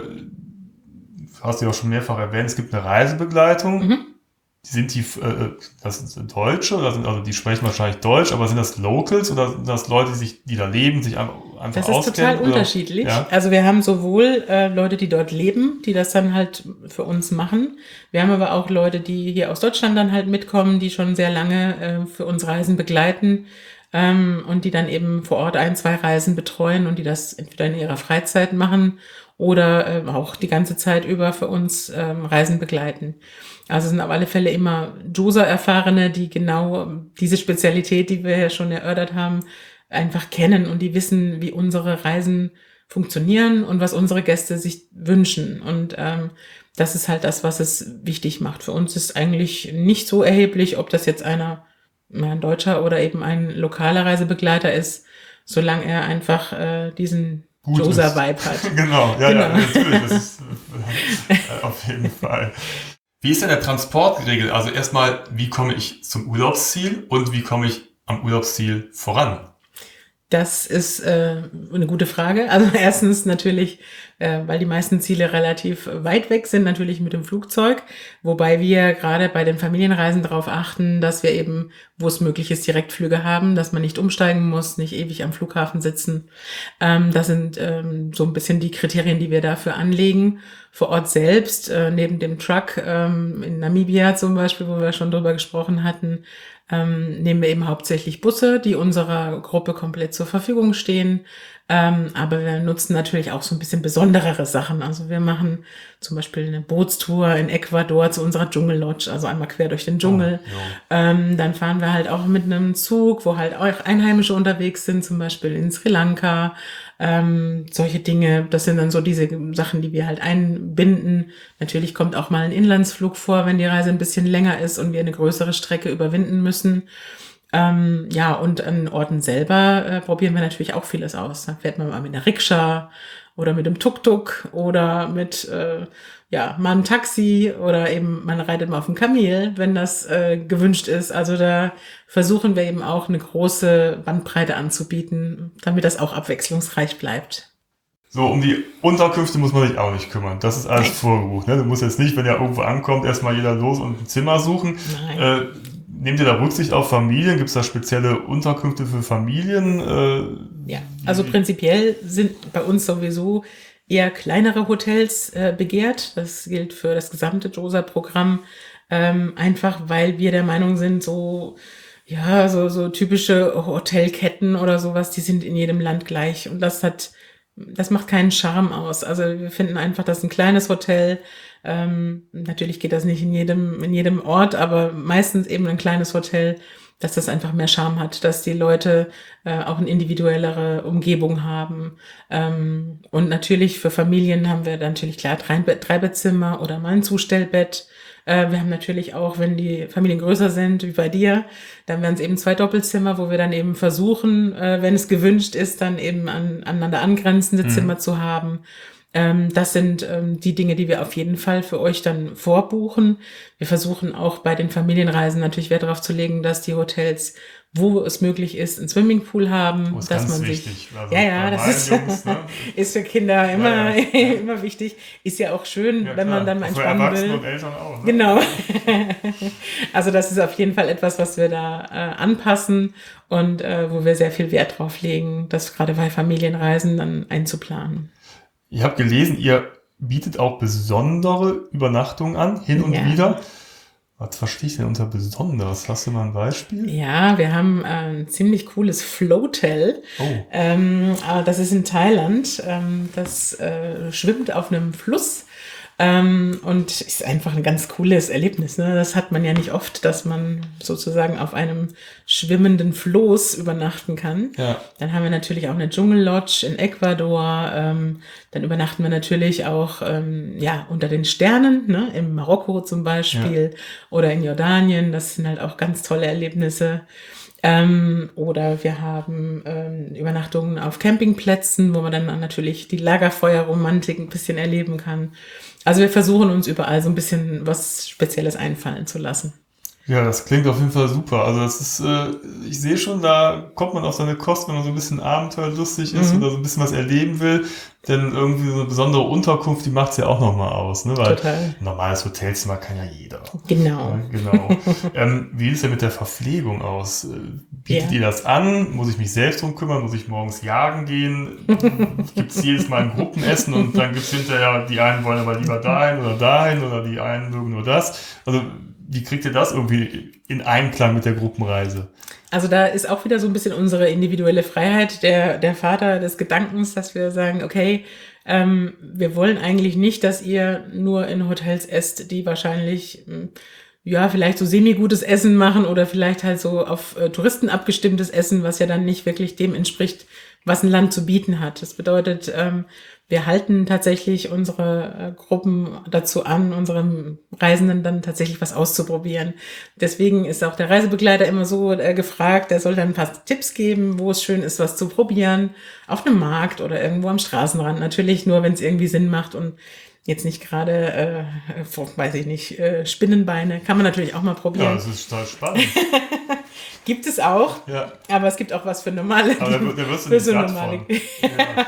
hast du ja auch schon mehrfach erwähnt, es gibt eine Reisebegleitung. Mhm. Sind die, äh, das sind Deutsche oder sind, also die sprechen wahrscheinlich Deutsch, aber sind das Locals oder sind das Leute, die sich, die da leben, sich einfach auskennen? Das ist total oder? unterschiedlich. Ja? Also wir haben sowohl äh, Leute, die dort leben, die das dann halt für uns machen. Wir haben aber auch Leute, die hier aus Deutschland dann halt mitkommen, die schon sehr lange äh, für uns Reisen begleiten ähm, und die dann eben vor Ort ein, zwei Reisen betreuen und die das entweder in ihrer Freizeit machen oder äh, auch die ganze Zeit über für uns ähm, Reisen begleiten. Also es sind auf alle Fälle immer Josa-Erfahrene, die genau diese Spezialität, die wir ja schon erörtert haben, einfach kennen und die wissen, wie unsere Reisen funktionieren und was unsere Gäste sich wünschen. Und ähm, das ist halt das, was es wichtig macht. Für uns ist eigentlich nicht so erheblich, ob das jetzt einer, ein Deutscher oder eben ein lokaler Reisebegleiter ist, solange er einfach äh, diesen Josa-Vibe hat. Genau, ja, genau. ja, natürlich. Das ist äh, auf jeden Fall. Wie ist denn der Transport geregelt? Also erstmal, wie komme ich zum Urlaubsziel und wie komme ich am Urlaubsziel voran? Das ist äh, eine gute Frage. Also erstens natürlich, äh, weil die meisten Ziele relativ weit weg sind, natürlich mit dem Flugzeug. Wobei wir gerade bei den Familienreisen darauf achten, dass wir eben, wo es möglich ist, Direktflüge haben, dass man nicht umsteigen muss, nicht ewig am Flughafen sitzen. Ähm, das sind ähm, so ein bisschen die Kriterien, die wir dafür anlegen. Vor Ort selbst, äh, neben dem Truck ähm, in Namibia zum Beispiel, wo wir schon drüber gesprochen hatten, Ähm, nehmen wir eben hauptsächlich Busse, die unserer Gruppe komplett zur Verfügung stehen. Ähm, aber wir nutzen natürlich auch so ein bisschen besonderere Sachen. Also wir machen zum Beispiel eine Bootstour in Ecuador zu unserer Dschungellodge, also einmal quer durch den Dschungel. Oh, ja. ähm, dann fahren wir halt auch mit einem Zug, wo halt auch Einheimische unterwegs sind, zum Beispiel in Sri Lanka. Ähm, solche Dinge, das sind dann so diese Sachen, die wir halt einbinden. Natürlich kommt auch mal ein Inlandsflug vor, wenn die Reise ein bisschen länger ist und wir eine größere Strecke überwinden müssen. Ähm, ja, und an Orten selber äh, probieren wir natürlich auch vieles aus. Da fährt man mal mit einer Rikscha oder mit einem Tuk-Tuk oder mit äh, ja mal einem Taxi oder eben man reitet mal auf dem Kamel, wenn das äh, gewünscht ist. Also da versuchen wir eben auch eine große Bandbreite anzubieten, damit das auch abwechslungsreich bleibt. So, um die Unterkünfte muss man sich auch nicht kümmern. Das ist alles Nein. vorgebucht. Ne? Du musst jetzt nicht, wenn ihr irgendwo ankommt, erstmal jeder los und ein Zimmer suchen. Nein. Äh, nehmt ihr da Rücksicht auf Familien? Gibt es da spezielle Unterkünfte für Familien? Äh, ja, also prinzipiell sind bei uns sowieso eher kleinere Hotels äh, begehrt. Das gilt für das gesamte Josa-Programm. Ähm, einfach, weil wir der Meinung sind, so ja, so, so typische Hotelketten oder sowas, die sind in jedem Land gleich. Und das hat das macht keinen Charme aus. Also wir finden einfach, dass ein kleines Hotel, ähm, natürlich geht das nicht in jedem, in jedem Ort, aber meistens eben ein kleines Hotel, dass das einfach mehr Charme hat, dass die Leute äh, auch eine individuellere Umgebung haben. Ähm, und natürlich für Familien haben wir natürlich klar drei, drei Bettzimmer oder mal ein Zustellbett. Äh, wir haben natürlich auch, wenn die Familien größer sind, wie bei dir, dann wären es eben zwei Doppelzimmer, wo wir dann eben versuchen, äh, wenn es gewünscht ist, dann eben an, aneinander angrenzende mhm. Zimmer zu haben. Ähm, das sind ähm, die Dinge, die wir auf jeden Fall für euch dann vorbuchen. Wir versuchen auch bei den Familienreisen natürlich Wert darauf zu legen, dass die Hotels, wo es möglich ist, einen Swimmingpool haben. Oh, ist dass ganz man wichtig. sich, also ja, ja, das ist, Jungs, ne? ist für Kinder immer, ja, ja, ja. immer wichtig. Ist ja auch schön, ja, wenn man dann mal für entspannen Erwachsene will. Und Eltern auch. Ne? Genau. Also das ist auf jeden Fall etwas, was wir da äh, anpassen und äh, wo wir sehr viel Wert drauf legen, das gerade bei Familienreisen dann einzuplanen. Ich habe gelesen, ihr bietet auch besondere Übernachtungen an, hin und ja. wieder. Was verstehe ich denn unter Besonderes? Hast du mal ein Beispiel? Ja, wir haben äh, ein ziemlich cooles Floatel. Oh. Ähm, das ist in Thailand. Ähm, das äh, schwimmt auf einem Fluss. Ähm, und ist einfach ein ganz cooles Erlebnis. Ne? Das hat man ja nicht oft, dass man sozusagen auf einem schwimmenden Floß übernachten kann. Ja. Dann haben wir natürlich auch eine Dschungellodge in Ecuador. Ähm, dann übernachten wir natürlich auch ähm, ja unter den Sternen, ne? Im Marokko zum Beispiel ja. oder in Jordanien. Das sind halt auch ganz tolle Erlebnisse. Ähm, oder wir haben ähm, Übernachtungen auf Campingplätzen, wo man dann natürlich die Lagerfeuerromantik ein bisschen erleben kann. Also wir versuchen uns überall so ein bisschen was Spezielles einfallen zu lassen. Ja, das klingt auf jeden Fall super. Also das ist, äh, ich sehe schon, da kommt man auf seine Kosten, wenn man so ein bisschen abenteuerlustig ist mhm. oder so ein bisschen was erleben will. Denn irgendwie so eine besondere Unterkunft, die macht es ja auch nochmal aus, ne? Weil Total. Ein normales Hotelzimmer kann ja jeder. Genau. Ja, genau. ähm, wie sieht es denn mit der Verpflegung aus? Bietet ja. ihr das an? Muss ich mich selbst drum kümmern? Muss ich morgens jagen gehen? Gibt es jedes Mal ein Gruppenessen und dann gibt es hinterher, die einen wollen aber lieber dahin oder dahin oder die einen mögen nur das? Also wie kriegt ihr das irgendwie in Einklang mit der Gruppenreise? Also da ist auch wieder so ein bisschen unsere individuelle Freiheit, der, der Vater des Gedankens, dass wir sagen, okay, ähm, wir wollen eigentlich nicht, dass ihr nur in Hotels esst, die wahrscheinlich, ja, vielleicht so semi-gutes Essen machen oder vielleicht halt so auf äh, Touristen abgestimmtes Essen, was ja dann nicht wirklich dem entspricht, was ein Land zu bieten hat. Das bedeutet, ähm, wir halten tatsächlich unsere äh, Gruppen dazu an, unseren Reisenden dann tatsächlich was auszuprobieren. Deswegen ist auch der Reisebegleiter immer so äh, gefragt, der soll dann ein paar Tipps geben, wo es schön ist, was zu probieren, auf einem Markt oder irgendwo am Straßenrand. Natürlich nur, wenn es irgendwie Sinn macht und jetzt nicht gerade, äh, weiß ich nicht, äh, Spinnenbeine. Kann man natürlich auch mal probieren. Ja, das ist total spannend. Gibt es auch, ja. Aber es gibt auch was für normale. Aber da, da wirst du für nicht so satt normale, von. Ja.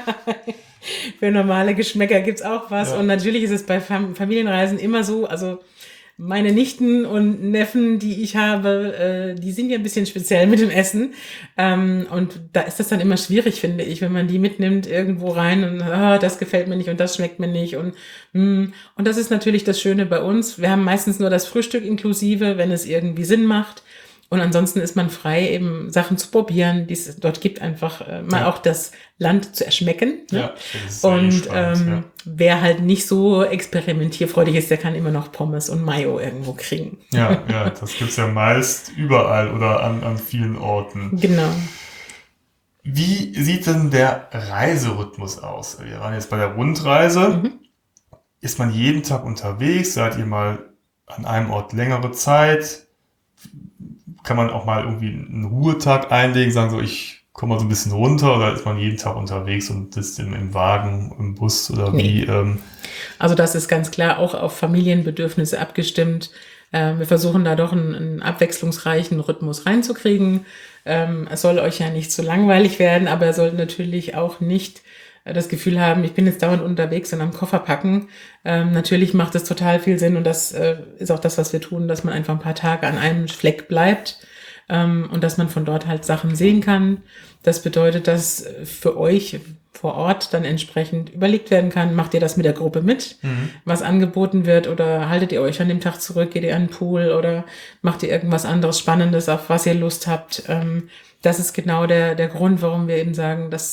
Für normale Geschmäcker gibt's auch was. Ja. Und natürlich ist es bei Fam- Familienreisen immer so, also meine Nichten und Neffen, die ich habe, äh, die sind ja ein bisschen speziell mit dem Essen. Ähm, und da ist das dann immer schwierig, finde ich, wenn man die mitnimmt irgendwo rein und oh, das gefällt mir nicht und das schmeckt mir nicht. Und, mm, und das ist natürlich das Schöne bei uns. Wir haben meistens nur das Frühstück inklusive, wenn es irgendwie Sinn macht. Und ansonsten ist man frei, eben Sachen zu probieren, die es dort gibt, einfach äh, mal ja. auch das Land zu erschmecken. Ne? Ja, das ist und spannend, ähm, ja. wer halt nicht so experimentierfreudig ist, der kann immer noch Pommes und Mayo irgendwo kriegen. Ja, ja, das gibt's ja meist überall oder an, an vielen Orten. Genau. Wie sieht denn der Reiserhythmus aus? Wir waren jetzt bei der Rundreise. Mhm. Ist man jeden Tag unterwegs? Seid ihr mal an einem Ort längere Zeit? Kann man auch mal irgendwie einen Ruhetag einlegen, sagen so, ich komme mal so ein bisschen runter, oder ist man jeden Tag unterwegs und ist im, im Wagen, im Bus oder wie? Nee. Ähm also das ist ganz klar auch auf Familienbedürfnisse abgestimmt. Ähm, wir versuchen da doch einen, einen abwechslungsreichen Rhythmus reinzukriegen. Ähm, es soll euch ja nicht zu langweilig werden, aber er soll natürlich auch nicht das Gefühl haben, ich bin jetzt dauernd unterwegs und am Koffer packen. Ähm, natürlich macht es total viel Sinn und das äh, ist auch das, was wir tun, dass man einfach ein paar Tage an einem Fleck bleibt ähm, und dass man von dort halt Sachen sehen kann. Das bedeutet, dass für euch vor Ort dann entsprechend überlegt werden kann, macht ihr das mit der Gruppe mit, mhm. was angeboten wird, oder haltet ihr euch an dem Tag zurück, geht ihr an den Pool oder macht ihr irgendwas anderes Spannendes, auf was ihr Lust habt. Ähm, das ist genau der, der Grund, warum wir eben sagen, dass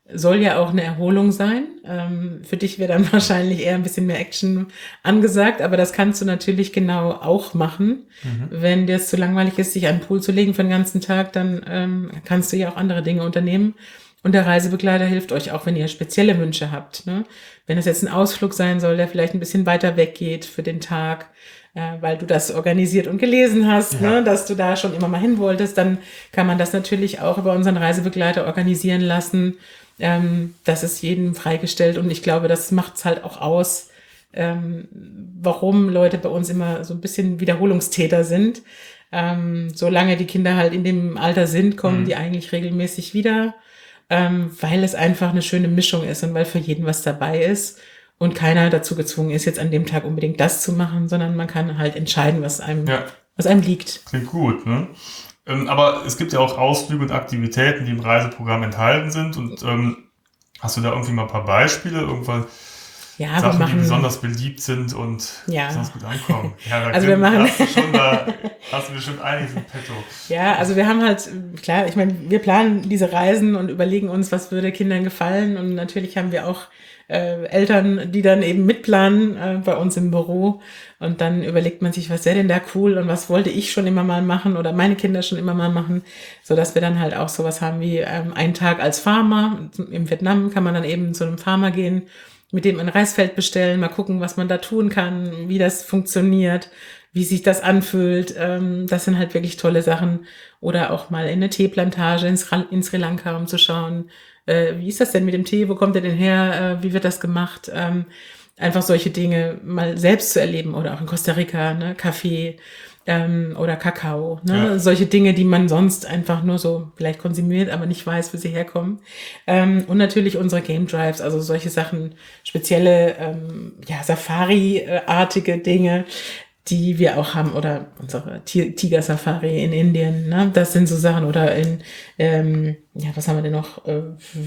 soll ja auch eine Erholung sein. Ähm, für dich wäre dann wahrscheinlich eher ein bisschen mehr Action angesagt, aber das kannst du natürlich genau auch machen. Mhm. Wenn dir es zu langweilig ist, sich an den Pool zu legen für den ganzen Tag, dann ähm, kannst du ja auch andere Dinge unternehmen. Und der Reisebegleiter hilft euch auch, wenn ihr spezielle Wünsche habt. Ne? Wenn es jetzt ein Ausflug sein soll, der vielleicht ein bisschen weiter weg geht für den Tag, äh, weil du das organisiert und gelesen hast, ja. ne? dass du da schon immer mal hin wolltest, dann kann man das natürlich auch über unseren Reisebegleiter organisieren lassen. Ähm, das ist jedem freigestellt und ich glaube, das macht es halt auch aus, ähm, warum Leute bei uns immer so ein bisschen Wiederholungstäter sind. Ähm, solange die Kinder halt in dem Alter sind, kommen mhm. die eigentlich regelmäßig wieder. Ähm, weil es einfach eine schöne Mischung ist und weil für jeden was dabei ist und keiner dazu gezwungen ist, jetzt an dem Tag unbedingt das zu machen, sondern man kann halt entscheiden, was einem, ja. was einem liegt. Klingt gut, ne? Ähm, aber es gibt ja auch Ausflüge und Aktivitäten, die im Reiseprogramm enthalten sind und ähm, hast du da irgendwie mal ein paar Beispiele, irgendwann ja, Sachen, wir machen, die besonders beliebt sind und ja. besonders gut ankommen? Ja, da also wir machen, hast du schon da, hast du bestimmt einiges im Petto. Ja, also wir haben halt, klar, ich meine, wir planen diese Reisen und überlegen uns, was würde Kindern gefallen und natürlich haben wir auch äh, Eltern, die dann eben mitplanen äh, bei uns im Büro und dann überlegt man sich, was wäre denn da cool und was wollte ich schon immer mal machen oder meine Kinder schon immer mal machen, so dass wir dann halt auch sowas haben wie ähm, einen Tag als Farmer. Im Vietnam kann man dann eben zu einem Farmer gehen, mit dem ein Reisfeld bestellen, mal gucken, was man da tun kann, wie das funktioniert, wie sich das anfühlt. Ähm, das sind halt wirklich tolle Sachen. Oder auch mal in eine Teeplantage in, Sri- in Sri Lanka, um zu schauen, äh, wie ist das denn mit dem Tee, wo kommt der denn her, äh, wie wird das gemacht? Ähm, einfach solche Dinge mal selbst zu erleben. Oder auch in Costa Rica, ne, Kaffee ähm, oder Kakao. Ne? Ja. Solche Dinge, die man sonst einfach nur so vielleicht konsumiert, aber nicht weiß, wo sie herkommen. Ähm, und natürlich unsere Game Drives, also solche Sachen, spezielle ähm, ja, Safari-artige Dinge, die wir auch haben, oder unsere Tiger-Safari in Indien, ne? Das sind so Sachen, oder in, ähm, ja, was haben wir denn noch, äh,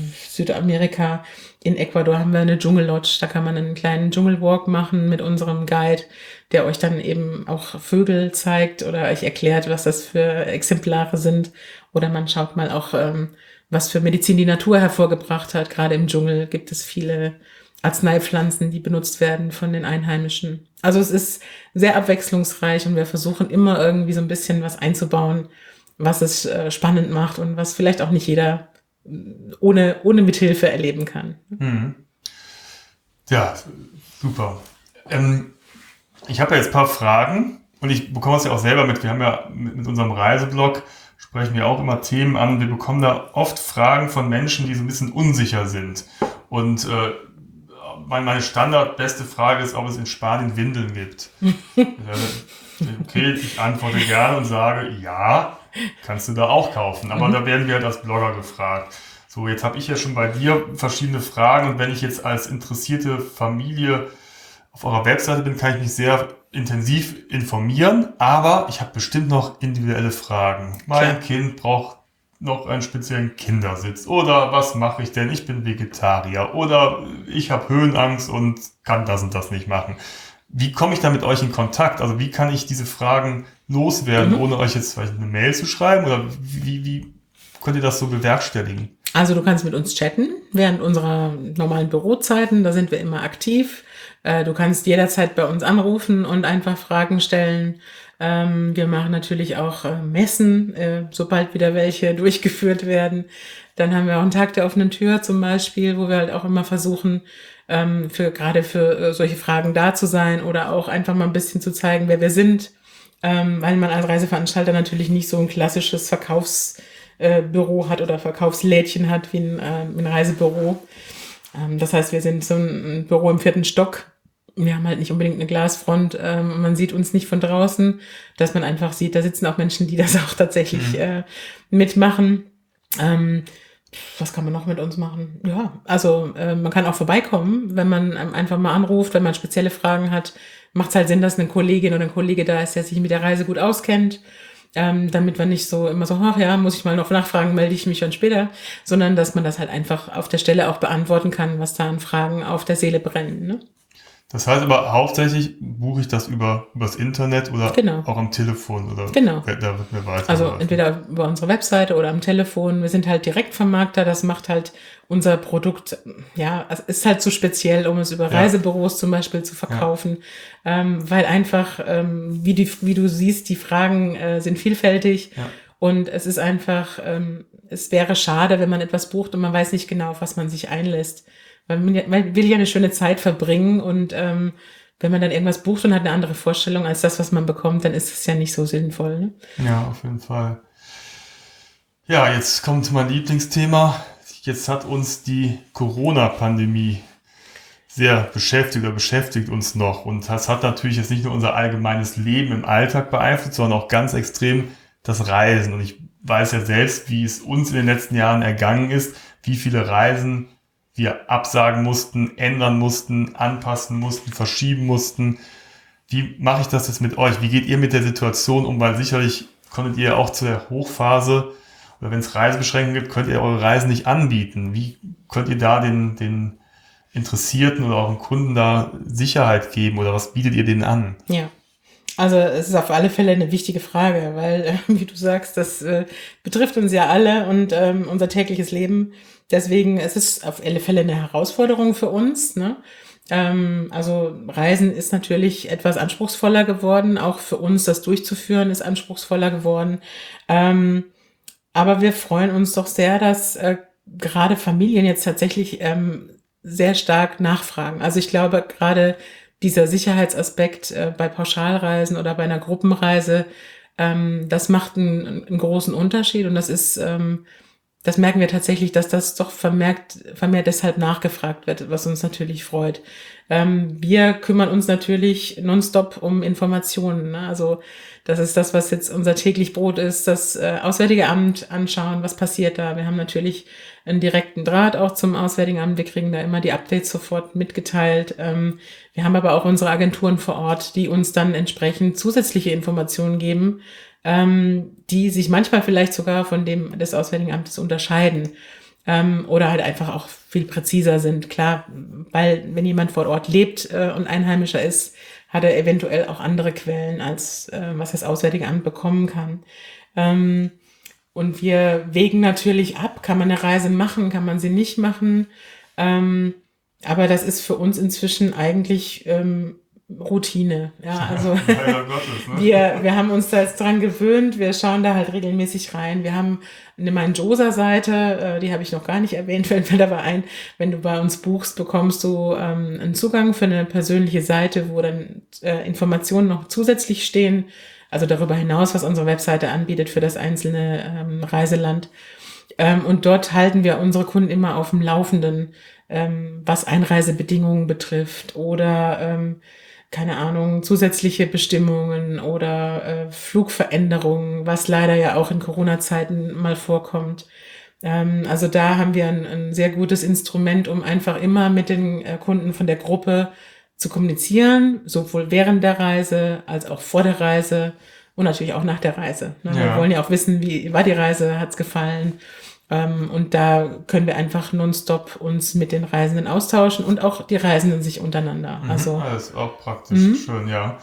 Südamerika, in Ecuador haben wir eine Dschungellodge, da kann man einen kleinen Dschungelwalk machen mit unserem Guide, der euch dann eben auch Vögel zeigt oder euch erklärt, was das für Exemplare sind, oder man schaut mal auch, ähm, was für Medizin die Natur hervorgebracht hat. Gerade im Dschungel gibt es viele Arzneipflanzen, die benutzt werden von den Einheimischen. Also es ist sehr abwechslungsreich und wir versuchen immer irgendwie so ein bisschen was einzubauen, was es äh, spannend macht und was vielleicht auch nicht jeder ohne, ohne Mithilfe erleben kann. Mhm. Ja, super. Ähm, ich habe ja jetzt ein paar Fragen und ich bekomme es ja auch selber mit. Wir haben ja mit, mit unserem Reiseblog sprechen wir auch immer Themen an. Wir bekommen da oft Fragen von Menschen, die so ein bisschen unsicher sind. Und äh, meine Standard beste Frage ist, ob es in Spanien Windeln gibt. Okay, ich antworte gerne und sage, ja, kannst du da auch kaufen. Aber mhm. da werden wir halt als Blogger gefragt. So, jetzt habe ich ja schon bei dir verschiedene Fragen und wenn ich jetzt als interessierte Familie auf eurer Webseite bin, kann ich mich sehr intensiv informieren, aber ich habe bestimmt noch individuelle Fragen. Mein Klar. Kind braucht noch einen speziellen Kindersitz oder was mache ich denn? Ich bin Vegetarier oder ich habe Höhenangst und kann das und das nicht machen. Wie komme ich da mit euch in Kontakt? Also wie kann ich diese Fragen loswerden, mhm. ohne euch jetzt vielleicht eine Mail zu schreiben? Oder wie, wie könnt ihr das so bewerkstelligen? Also du kannst mit uns chatten während unserer normalen Bürozeiten, da sind wir immer aktiv. Du kannst jederzeit bei uns anrufen und einfach Fragen stellen. Wir machen natürlich auch Messen, sobald wieder welche durchgeführt werden. Dann haben wir auch einen Tag der offenen Tür zum Beispiel, wo wir halt auch immer versuchen, für gerade für solche Fragen da zu sein oder auch einfach mal ein bisschen zu zeigen, wer wir sind, weil man als Reiseveranstalter natürlich nicht so ein klassisches Verkaufsbüro hat oder Verkaufslädchen hat wie ein, ein Reisebüro. Das heißt, wir sind so ein Büro im vierten Stock. Wir haben halt nicht unbedingt eine Glasfront, ähm, man sieht uns nicht von draußen, dass man einfach sieht, da sitzen auch Menschen, die das auch tatsächlich mhm. äh, mitmachen. Ähm, was kann man noch mit uns machen? Ja, also äh, man kann auch vorbeikommen, wenn man einfach mal anruft, wenn man spezielle Fragen hat. Macht es halt Sinn, dass eine Kollegin oder ein Kollege da ist, der sich mit der Reise gut auskennt, ähm, damit wir nicht so immer so, ach ja, muss ich mal noch nachfragen, melde ich mich schon später, sondern dass man das halt einfach auf der Stelle auch beantworten kann, was da an Fragen auf der Seele brennen, ne? Das heißt aber hauptsächlich buche ich das über übers Internet oder Genau. auch am Telefon oder Genau. da wird mir weiter. Also entweder über unsere Webseite oder am Telefon. Wir sind halt Direktvermarkter, das macht halt unser Produkt, ja, es ist halt zu speziell, um es über Ja. Reisebüros zum Beispiel zu verkaufen, ja. ähm, weil einfach, ähm, wie, die, wie du siehst, die Fragen äh, sind vielfältig Ja. und es ist einfach, ähm, es wäre schade, wenn man etwas bucht und man weiß nicht genau, auf was man sich einlässt. Weil man, ja, man will ja eine schöne Zeit verbringen und ähm, wenn man dann irgendwas bucht und hat eine andere Vorstellung als das, was man bekommt, dann ist es ja nicht so sinnvoll. Ne? Ja, auf jeden Fall. Ja, jetzt kommt mein Lieblingsthema. Jetzt hat uns die Corona-Pandemie sehr beschäftigt oder beschäftigt uns noch. Und das hat natürlich jetzt nicht nur unser allgemeines Leben im Alltag beeinflusst, sondern auch ganz extrem das Reisen. Und ich weiß ja selbst, wie es uns in den letzten Jahren ergangen ist, wie viele Reisen wir absagen mussten, ändern mussten, anpassen mussten, verschieben mussten. Wie mache ich das jetzt mit euch? Wie geht ihr mit der Situation um? Weil sicherlich konntet ihr auch zu der Hochphase oder wenn es Reisebeschränkungen gibt, könnt ihr eure Reisen nicht anbieten. Wie könnt ihr da den, den Interessierten oder euren Kunden da Sicherheit geben oder was bietet ihr denen an? Ja, also es ist auf alle Fälle eine wichtige Frage, weil, äh, wie du sagst, das äh, betrifft uns ja alle und ähm, unser tägliches Leben. Deswegen es ist es auf alle Fälle eine Herausforderung für uns. Ne? Ähm, also Reisen ist natürlich etwas anspruchsvoller geworden. Auch für uns, das durchzuführen, ist anspruchsvoller geworden. Ähm, aber wir freuen uns doch sehr, dass äh, gerade Familien jetzt tatsächlich ähm, sehr stark nachfragen. Also ich glaube, gerade dieser Sicherheitsaspekt äh, bei Pauschalreisen oder bei einer Gruppenreise, ähm, das macht einen, einen großen Unterschied und das ist, ähm, das merken wir tatsächlich, dass das doch vermehrt, vermehrt deshalb nachgefragt wird, was uns natürlich freut. Ähm, wir kümmern uns natürlich nonstop um Informationen. Ne? Also das ist das, was jetzt unser täglich Brot ist, das äh, Auswärtige Amt anschauen, was passiert da. Wir haben natürlich einen direkten Draht auch zum Auswärtigen Amt. Wir kriegen da immer die Updates sofort mitgeteilt. Ähm, wir haben aber auch unsere Agenturen vor Ort, die uns dann entsprechend zusätzliche Informationen geben, ähm, die sich manchmal vielleicht sogar von dem des Auswärtigen Amtes unterscheiden. Ähm, oder halt einfach auch viel präziser sind. Klar, weil wenn jemand vor Ort lebt äh, und Einheimischer ist, hat er eventuell auch andere Quellen, als äh, was das Auswärtige Amt bekommen kann. Ähm, und wir wägen natürlich ab, kann man eine Reise machen, kann man sie nicht machen. Ähm, aber das ist für uns inzwischen eigentlich ähm, Routine. Ja, also Gottes, ne? wir, wir haben uns da jetzt dran gewöhnt, wir schauen da halt regelmäßig rein. Wir haben eine Mindjosa-Seite, äh, die habe ich noch gar nicht erwähnt, fällt mir dabei ein. Wenn du bei uns buchst, bekommst du ähm, einen Zugang für eine persönliche Seite, wo dann äh, Informationen noch zusätzlich stehen, also darüber hinaus, was unsere Webseite anbietet für das einzelne ähm, Reiseland. Ähm, und dort halten wir unsere Kunden immer auf dem Laufenden, ähm, was Einreisebedingungen betrifft oder ähm, keine Ahnung, zusätzliche Bestimmungen oder äh, Flugveränderungen, was leider ja auch in Corona-Zeiten mal vorkommt. Ähm, also da haben wir ein, ein sehr gutes Instrument, um einfach immer mit den äh, Kunden von der Gruppe zu kommunizieren, sowohl während der Reise als auch vor der Reise und natürlich auch nach der Reise. Ne? Ja. Wir wollen ja auch wissen, wie war die Reise, hat's gefallen? Ähm, und da können wir einfach nonstop uns mit den Reisenden austauschen und auch die Reisenden sich untereinander. Mhm, Also das ist auch praktisch, Mhm. schön, ja.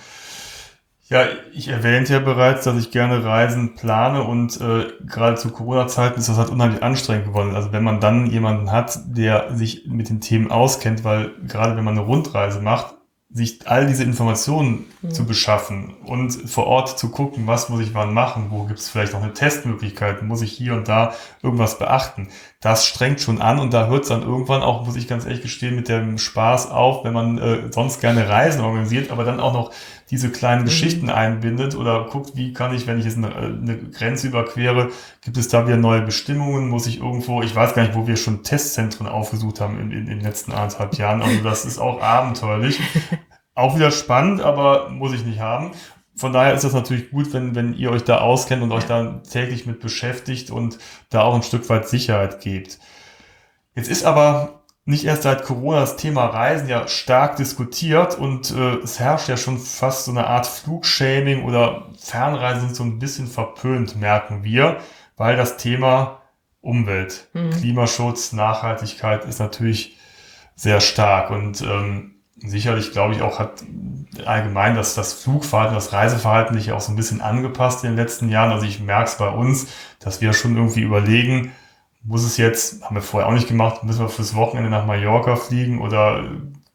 Ja, ich erwähnte ja bereits, dass ich gerne Reisen plane und äh, gerade zu Corona-Zeiten ist das halt unheimlich anstrengend geworden. Also wenn man dann jemanden hat, der sich mit den Themen auskennt, weil gerade wenn man eine Rundreise macht, sich all diese Informationen Mhm. zu beschaffen und vor Ort zu gucken, was muss ich wann machen, wo gibt es vielleicht noch eine Testmöglichkeit, muss ich hier und da irgendwas beachten. Das strengt schon an und da hört es dann irgendwann auch, muss ich ganz ehrlich gestehen, mit dem Spaß auf, wenn man äh, sonst gerne Reisen organisiert, aber dann auch noch diese kleinen Mhm. Geschichten einbindet oder guckt, wie kann ich, wenn ich jetzt eine, eine Grenze überquere, gibt es da wieder neue Bestimmungen, muss ich irgendwo, ich weiß gar nicht, wo wir schon Testzentren aufgesucht haben in, in, in den letzten anderthalb Jahren, also das ist auch abenteuerlich. Auch wieder spannend, aber muss ich nicht haben. Von daher ist das natürlich gut, wenn, wenn ihr euch da auskennt und euch da täglich mit beschäftigt und da auch ein Stück weit Sicherheit gebt. Jetzt ist aber nicht erst seit Corona das Thema Reisen ja stark diskutiert und äh, es herrscht ja schon fast so eine Art Flugshaming oder Fernreisen sind so ein bisschen verpönt, merken wir, weil das Thema Umwelt, Mhm. Klimaschutz, Nachhaltigkeit ist natürlich sehr stark und ähm, sicherlich, glaube ich, auch hat allgemein dass das Flugverhalten, das Reiseverhalten sich auch so ein bisschen angepasst in den letzten Jahren. Also ich merke es bei uns, dass wir schon irgendwie überlegen, muss es jetzt, haben wir vorher auch nicht gemacht, müssen wir fürs Wochenende nach Mallorca fliegen oder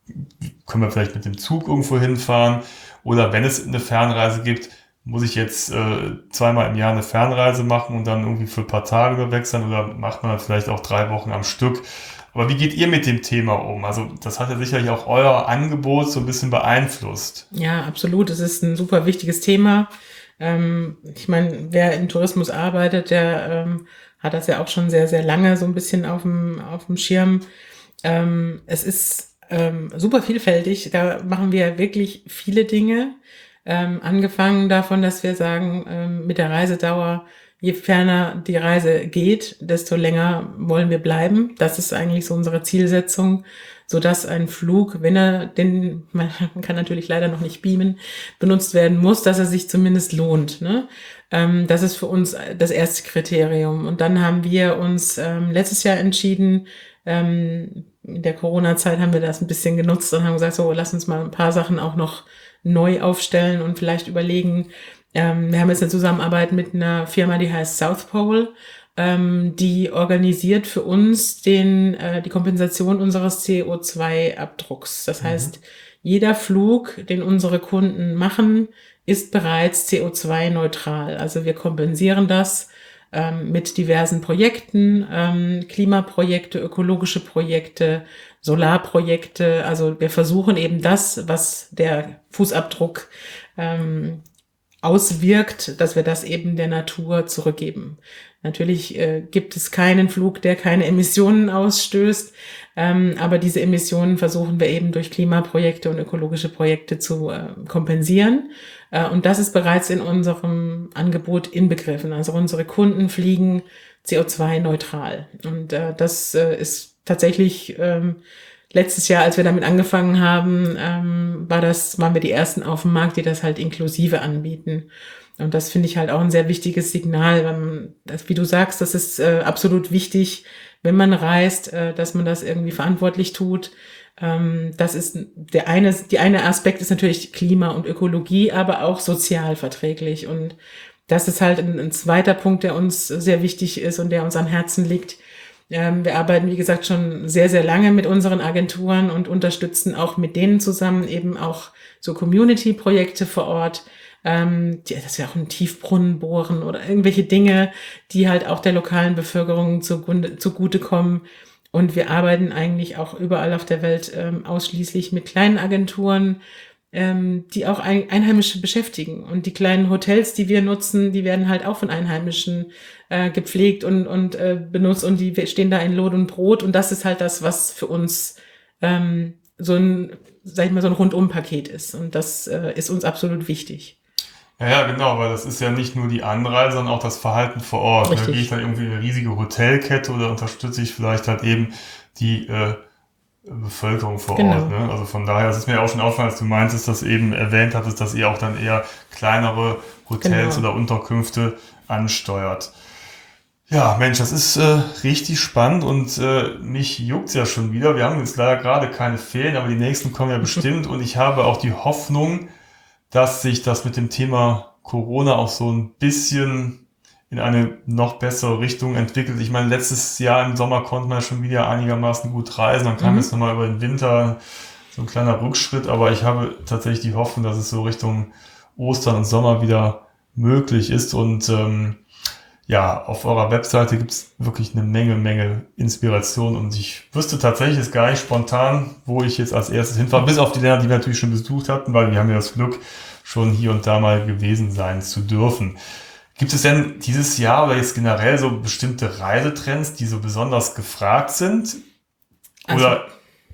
können wir vielleicht mit dem Zug irgendwo hinfahren? Oder wenn es eine Fernreise gibt, muss ich jetzt äh, zweimal im Jahr eine Fernreise machen und dann irgendwie für ein paar Tage weg sein oder macht man dann vielleicht auch drei Wochen am Stück? Aber wie geht ihr mit dem Thema um? Also das hat ja sicherlich auch euer Angebot so ein bisschen beeinflusst. Ja, absolut. Es ist ein super wichtiges Thema. Ähm, ich meine, wer im Tourismus arbeitet, der ähm, hat das ja auch schon sehr, sehr lange so ein bisschen auf dem, auf dem Schirm. Ähm, es ist ähm, super vielfältig. Da machen wir wirklich viele Dinge. Ähm, angefangen davon, dass wir sagen, ähm, mit der Reisedauer, je ferner die Reise geht, desto länger wollen wir bleiben. Das ist eigentlich so unsere Zielsetzung, sodass ein Flug, wenn er, den man kann natürlich leider noch nicht beamen, benutzt werden muss, dass er sich zumindest lohnt. Ne? Ähm, das ist für uns das erste Kriterium. Und dann haben wir uns ähm, letztes Jahr entschieden, ähm, in der Corona-Zeit haben wir das ein bisschen genutzt und haben gesagt, so lass uns mal ein paar Sachen auch noch neu aufstellen und vielleicht überlegen. Ähm, wir haben jetzt eine Zusammenarbeit mit einer Firma, die heißt South Pole. Ähm, die organisiert für uns den äh, die Kompensation unseres C O zwei Abdrucks. Das mhm. heißt, jeder Flug, den unsere Kunden machen, ist bereits C O zwei neutral. Also wir kompensieren das ähm, mit diversen Projekten, ähm, Klimaprojekte, ökologische Projekte, Solarprojekte. Also wir versuchen eben das, was der Fußabdruck ähm, auswirkt, dass wir das eben der Natur zurückgeben. Natürlich äh, gibt es keinen Flug, der keine Emissionen ausstößt, ähm, aber diese Emissionen versuchen wir eben durch Klimaprojekte und ökologische Projekte zu äh, kompensieren. Äh, und das ist bereits in unserem Angebot inbegriffen. Also unsere Kunden fliegen C O zwei neutral. Und äh, das äh, ist tatsächlich ähm, letztes Jahr, als wir damit angefangen haben, ähm, war das, waren wir die ersten auf dem Markt, die das halt inklusive anbieten. Und das finde ich halt auch ein sehr wichtiges Signal, weil man, das, wie du sagst, das ist äh, absolut wichtig, wenn man reist, äh, dass man das irgendwie verantwortlich tut. Ähm, das ist der eine, die eine Aspekt ist natürlich Klima und Ökologie, aber auch sozial verträglich. Und das ist halt ein, ein zweiter Punkt, der uns sehr wichtig ist und der uns am Herzen liegt. Ähm, wir arbeiten, wie gesagt, schon sehr, sehr lange mit unseren Agenturen und unterstützen auch mit denen zusammen eben auch so Community-Projekte vor Ort, ähm, die, dass wir auch einen Tiefbrunnen bohren oder irgendwelche Dinge, die halt auch der lokalen Bevölkerung zugunde, zugutekommen. Und wir arbeiten eigentlich auch überall auf der Welt ähm, ausschließlich mit kleinen Agenturen, ähm, die auch ein, Einheimische beschäftigen. Und die kleinen Hotels, die wir nutzen, die werden halt auch von Einheimischen äh, gepflegt und, und äh, benutzt und die stehen da in Lohn und Brot. Und das ist halt das, was für uns ähm, so ein, sag ich mal, so ein Rundum-Paket ist. Und das äh, ist uns absolut wichtig. Ja, ja, genau, weil das ist ja nicht nur die Anreise, sondern auch das Verhalten vor Ort. Da gehe ich dann irgendwie in eine riesige Hotelkette oder unterstütze ich vielleicht halt eben die äh, Bevölkerung vor genau. Ort. Ne? Also von daher, es ist mir auch schon aufgefallen, als du meintest, dass du eben erwähnt hattest, dass ihr auch dann eher kleinere Hotels genau. oder Unterkünfte ansteuert. Ja, Mensch, das ist äh, richtig spannend und äh, mich juckt's ja schon wieder. Wir haben jetzt leider gerade keine Ferien, aber die nächsten kommen ja bestimmt und ich habe auch die Hoffnung, dass sich das mit dem Thema Corona auch so ein bisschen in eine noch bessere Richtung entwickelt. Ich meine, letztes Jahr im Sommer konnte man ja schon wieder einigermaßen gut reisen. Dann kam mhm. jetzt nochmal über den Winter so ein kleiner Rückschritt. Aber ich habe tatsächlich die Hoffnung, dass es so Richtung Ostern und Sommer wieder möglich ist. Und ähm, ja, auf eurer Webseite gibt es wirklich eine Menge, Menge Inspiration. Und ich wüsste tatsächlich jetzt gar nicht spontan, wo ich jetzt als erstes hinfahre. Bis auf die Länder, die wir natürlich schon besucht hatten, weil wir haben ja das Glück, schon hier und da mal gewesen sein zu dürfen. Gibt es denn dieses Jahr oder jetzt generell so bestimmte Reisetrends, die so besonders gefragt sind? Oder also,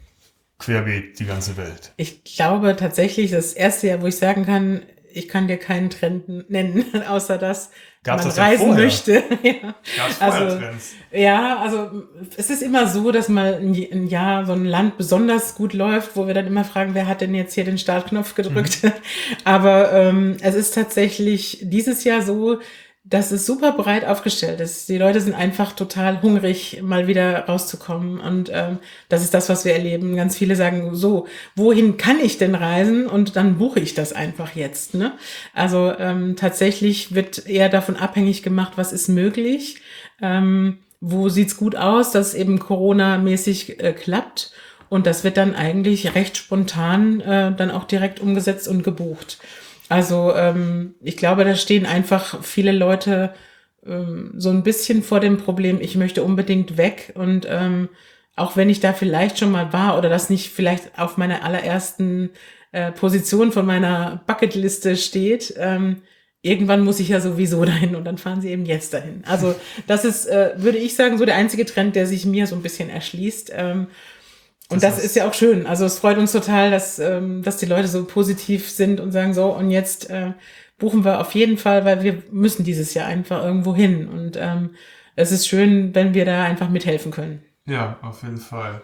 querbeet die ganze Welt? Ich glaube tatsächlich, das erste Jahr, wo ich sagen kann, ich kann dir keinen Trend nennen, außer dass Gab's man das reisen vorher? möchte. ja. Gab's vorher also, Trends? Ja, also es ist immer so, dass mal ein Jahr so ein Land besonders gut läuft, wo wir dann immer fragen, wer hat denn jetzt hier den Startknopf gedrückt? Mhm. Aber ähm, es ist tatsächlich dieses Jahr so, dass es super breit aufgestellt ist. Die Leute sind einfach total hungrig, mal wieder rauszukommen. Und ähm, das ist das, was wir erleben. Ganz viele sagen so, wohin kann ich denn reisen? Und dann buche ich das einfach jetzt. Ne? Also ähm, tatsächlich wird eher davon abhängig gemacht, was ist möglich. Ähm, wo sieht's gut aus, dass eben Corona-mäßig äh, klappt. Und das wird dann eigentlich recht spontan äh, dann auch direkt umgesetzt und gebucht. Also ähm, ich glaube, da stehen einfach viele Leute ähm, so ein bisschen vor dem Problem, ich möchte unbedingt weg. Und ähm, auch wenn ich da vielleicht schon mal war oder das nicht vielleicht auf meiner allerersten äh, Position von meiner Bucketliste steht, ähm, irgendwann muss ich ja sowieso dahin und dann fahren sie eben jetzt dahin. Also das ist, äh, würde ich sagen, so der einzige Trend, der sich mir so ein bisschen erschließt. Ähm, Und das, das ist ja auch schön. Also es freut uns total, dass, ähm, dass die Leute so positiv sind und sagen so, und jetzt äh, buchen wir auf jeden Fall, weil wir müssen dieses Jahr einfach irgendwo hin. Und ähm, es ist schön, wenn wir da einfach mithelfen können. Ja, auf jeden Fall.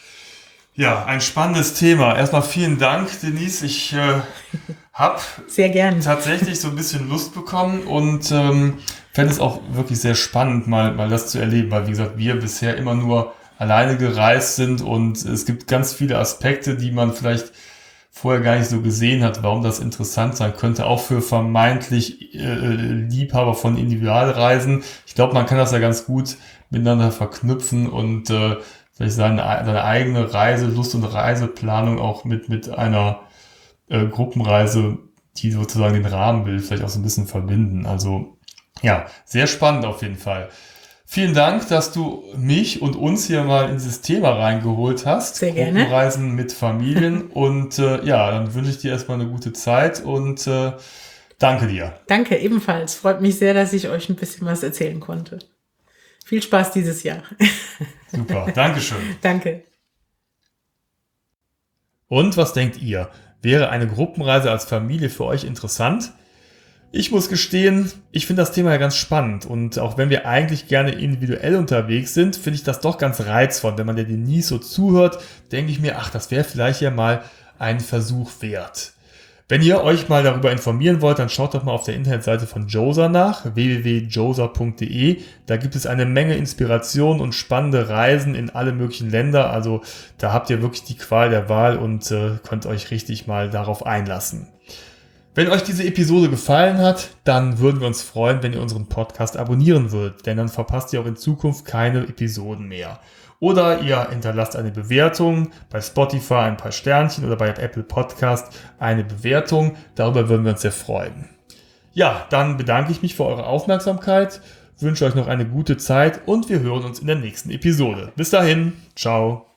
Ja, ein spannendes Thema. Erstmal vielen Dank, Denise. Ich äh, habe sehr gern tatsächlich so ein bisschen Lust bekommen und ähm, fände es auch wirklich sehr spannend, mal, mal das zu erleben, weil wie gesagt, wir bisher immer nur alleine gereist sind und es gibt ganz viele Aspekte, die man vielleicht vorher gar nicht so gesehen hat, warum das interessant sein könnte, auch für vermeintlich äh, Liebhaber von Individualreisen. Ich glaube, man kann das ja ganz gut miteinander verknüpfen und äh, vielleicht seine, seine eigene Reiselust und Reiseplanung auch mit, mit einer äh, Gruppenreise, die sozusagen den Rahmen will, vielleicht auch so ein bisschen verbinden. Also ja, sehr spannend auf jeden Fall. Vielen Dank, dass du mich und uns hier mal in dieses Thema reingeholt hast. Sehr gerne. Gruppenreisen mit Familien. Und äh, ja, dann wünsche ich dir erstmal eine gute Zeit und äh, danke dir. Danke, ebenfalls. Freut mich sehr, dass ich euch ein bisschen was erzählen konnte. Viel Spaß dieses Jahr. Super, Dankeschön. Danke. Und was denkt ihr? Wäre eine Gruppenreise als Familie für euch interessant? Ich muss gestehen, ich finde das Thema ja ganz spannend und auch wenn wir eigentlich gerne individuell unterwegs sind, finde ich das doch ganz reizvoll. Wenn man der Denise so zuhört, denke ich mir, ach, das wäre vielleicht ja mal ein Versuch wert. Wenn ihr euch mal darüber informieren wollt, dann schaut doch mal auf der Internetseite von Josa nach, w w w punkt josa punkt d e. Da gibt es eine Menge Inspiration und spannende Reisen in alle möglichen Länder. Also da habt ihr wirklich die Qual der Wahl und äh, könnt euch richtig mal darauf einlassen. Wenn euch diese Episode gefallen hat, dann würden wir uns freuen, wenn ihr unseren Podcast abonnieren würdet, denn dann verpasst ihr auch in Zukunft keine Episoden mehr. Oder ihr hinterlasst eine Bewertung bei Spotify, ein paar Sternchen oder bei Apple Podcast eine Bewertung. Darüber würden wir uns sehr freuen. Ja, dann bedanke ich mich für eure Aufmerksamkeit, wünsche euch noch eine gute Zeit und wir hören uns in der nächsten Episode. Bis dahin, ciao.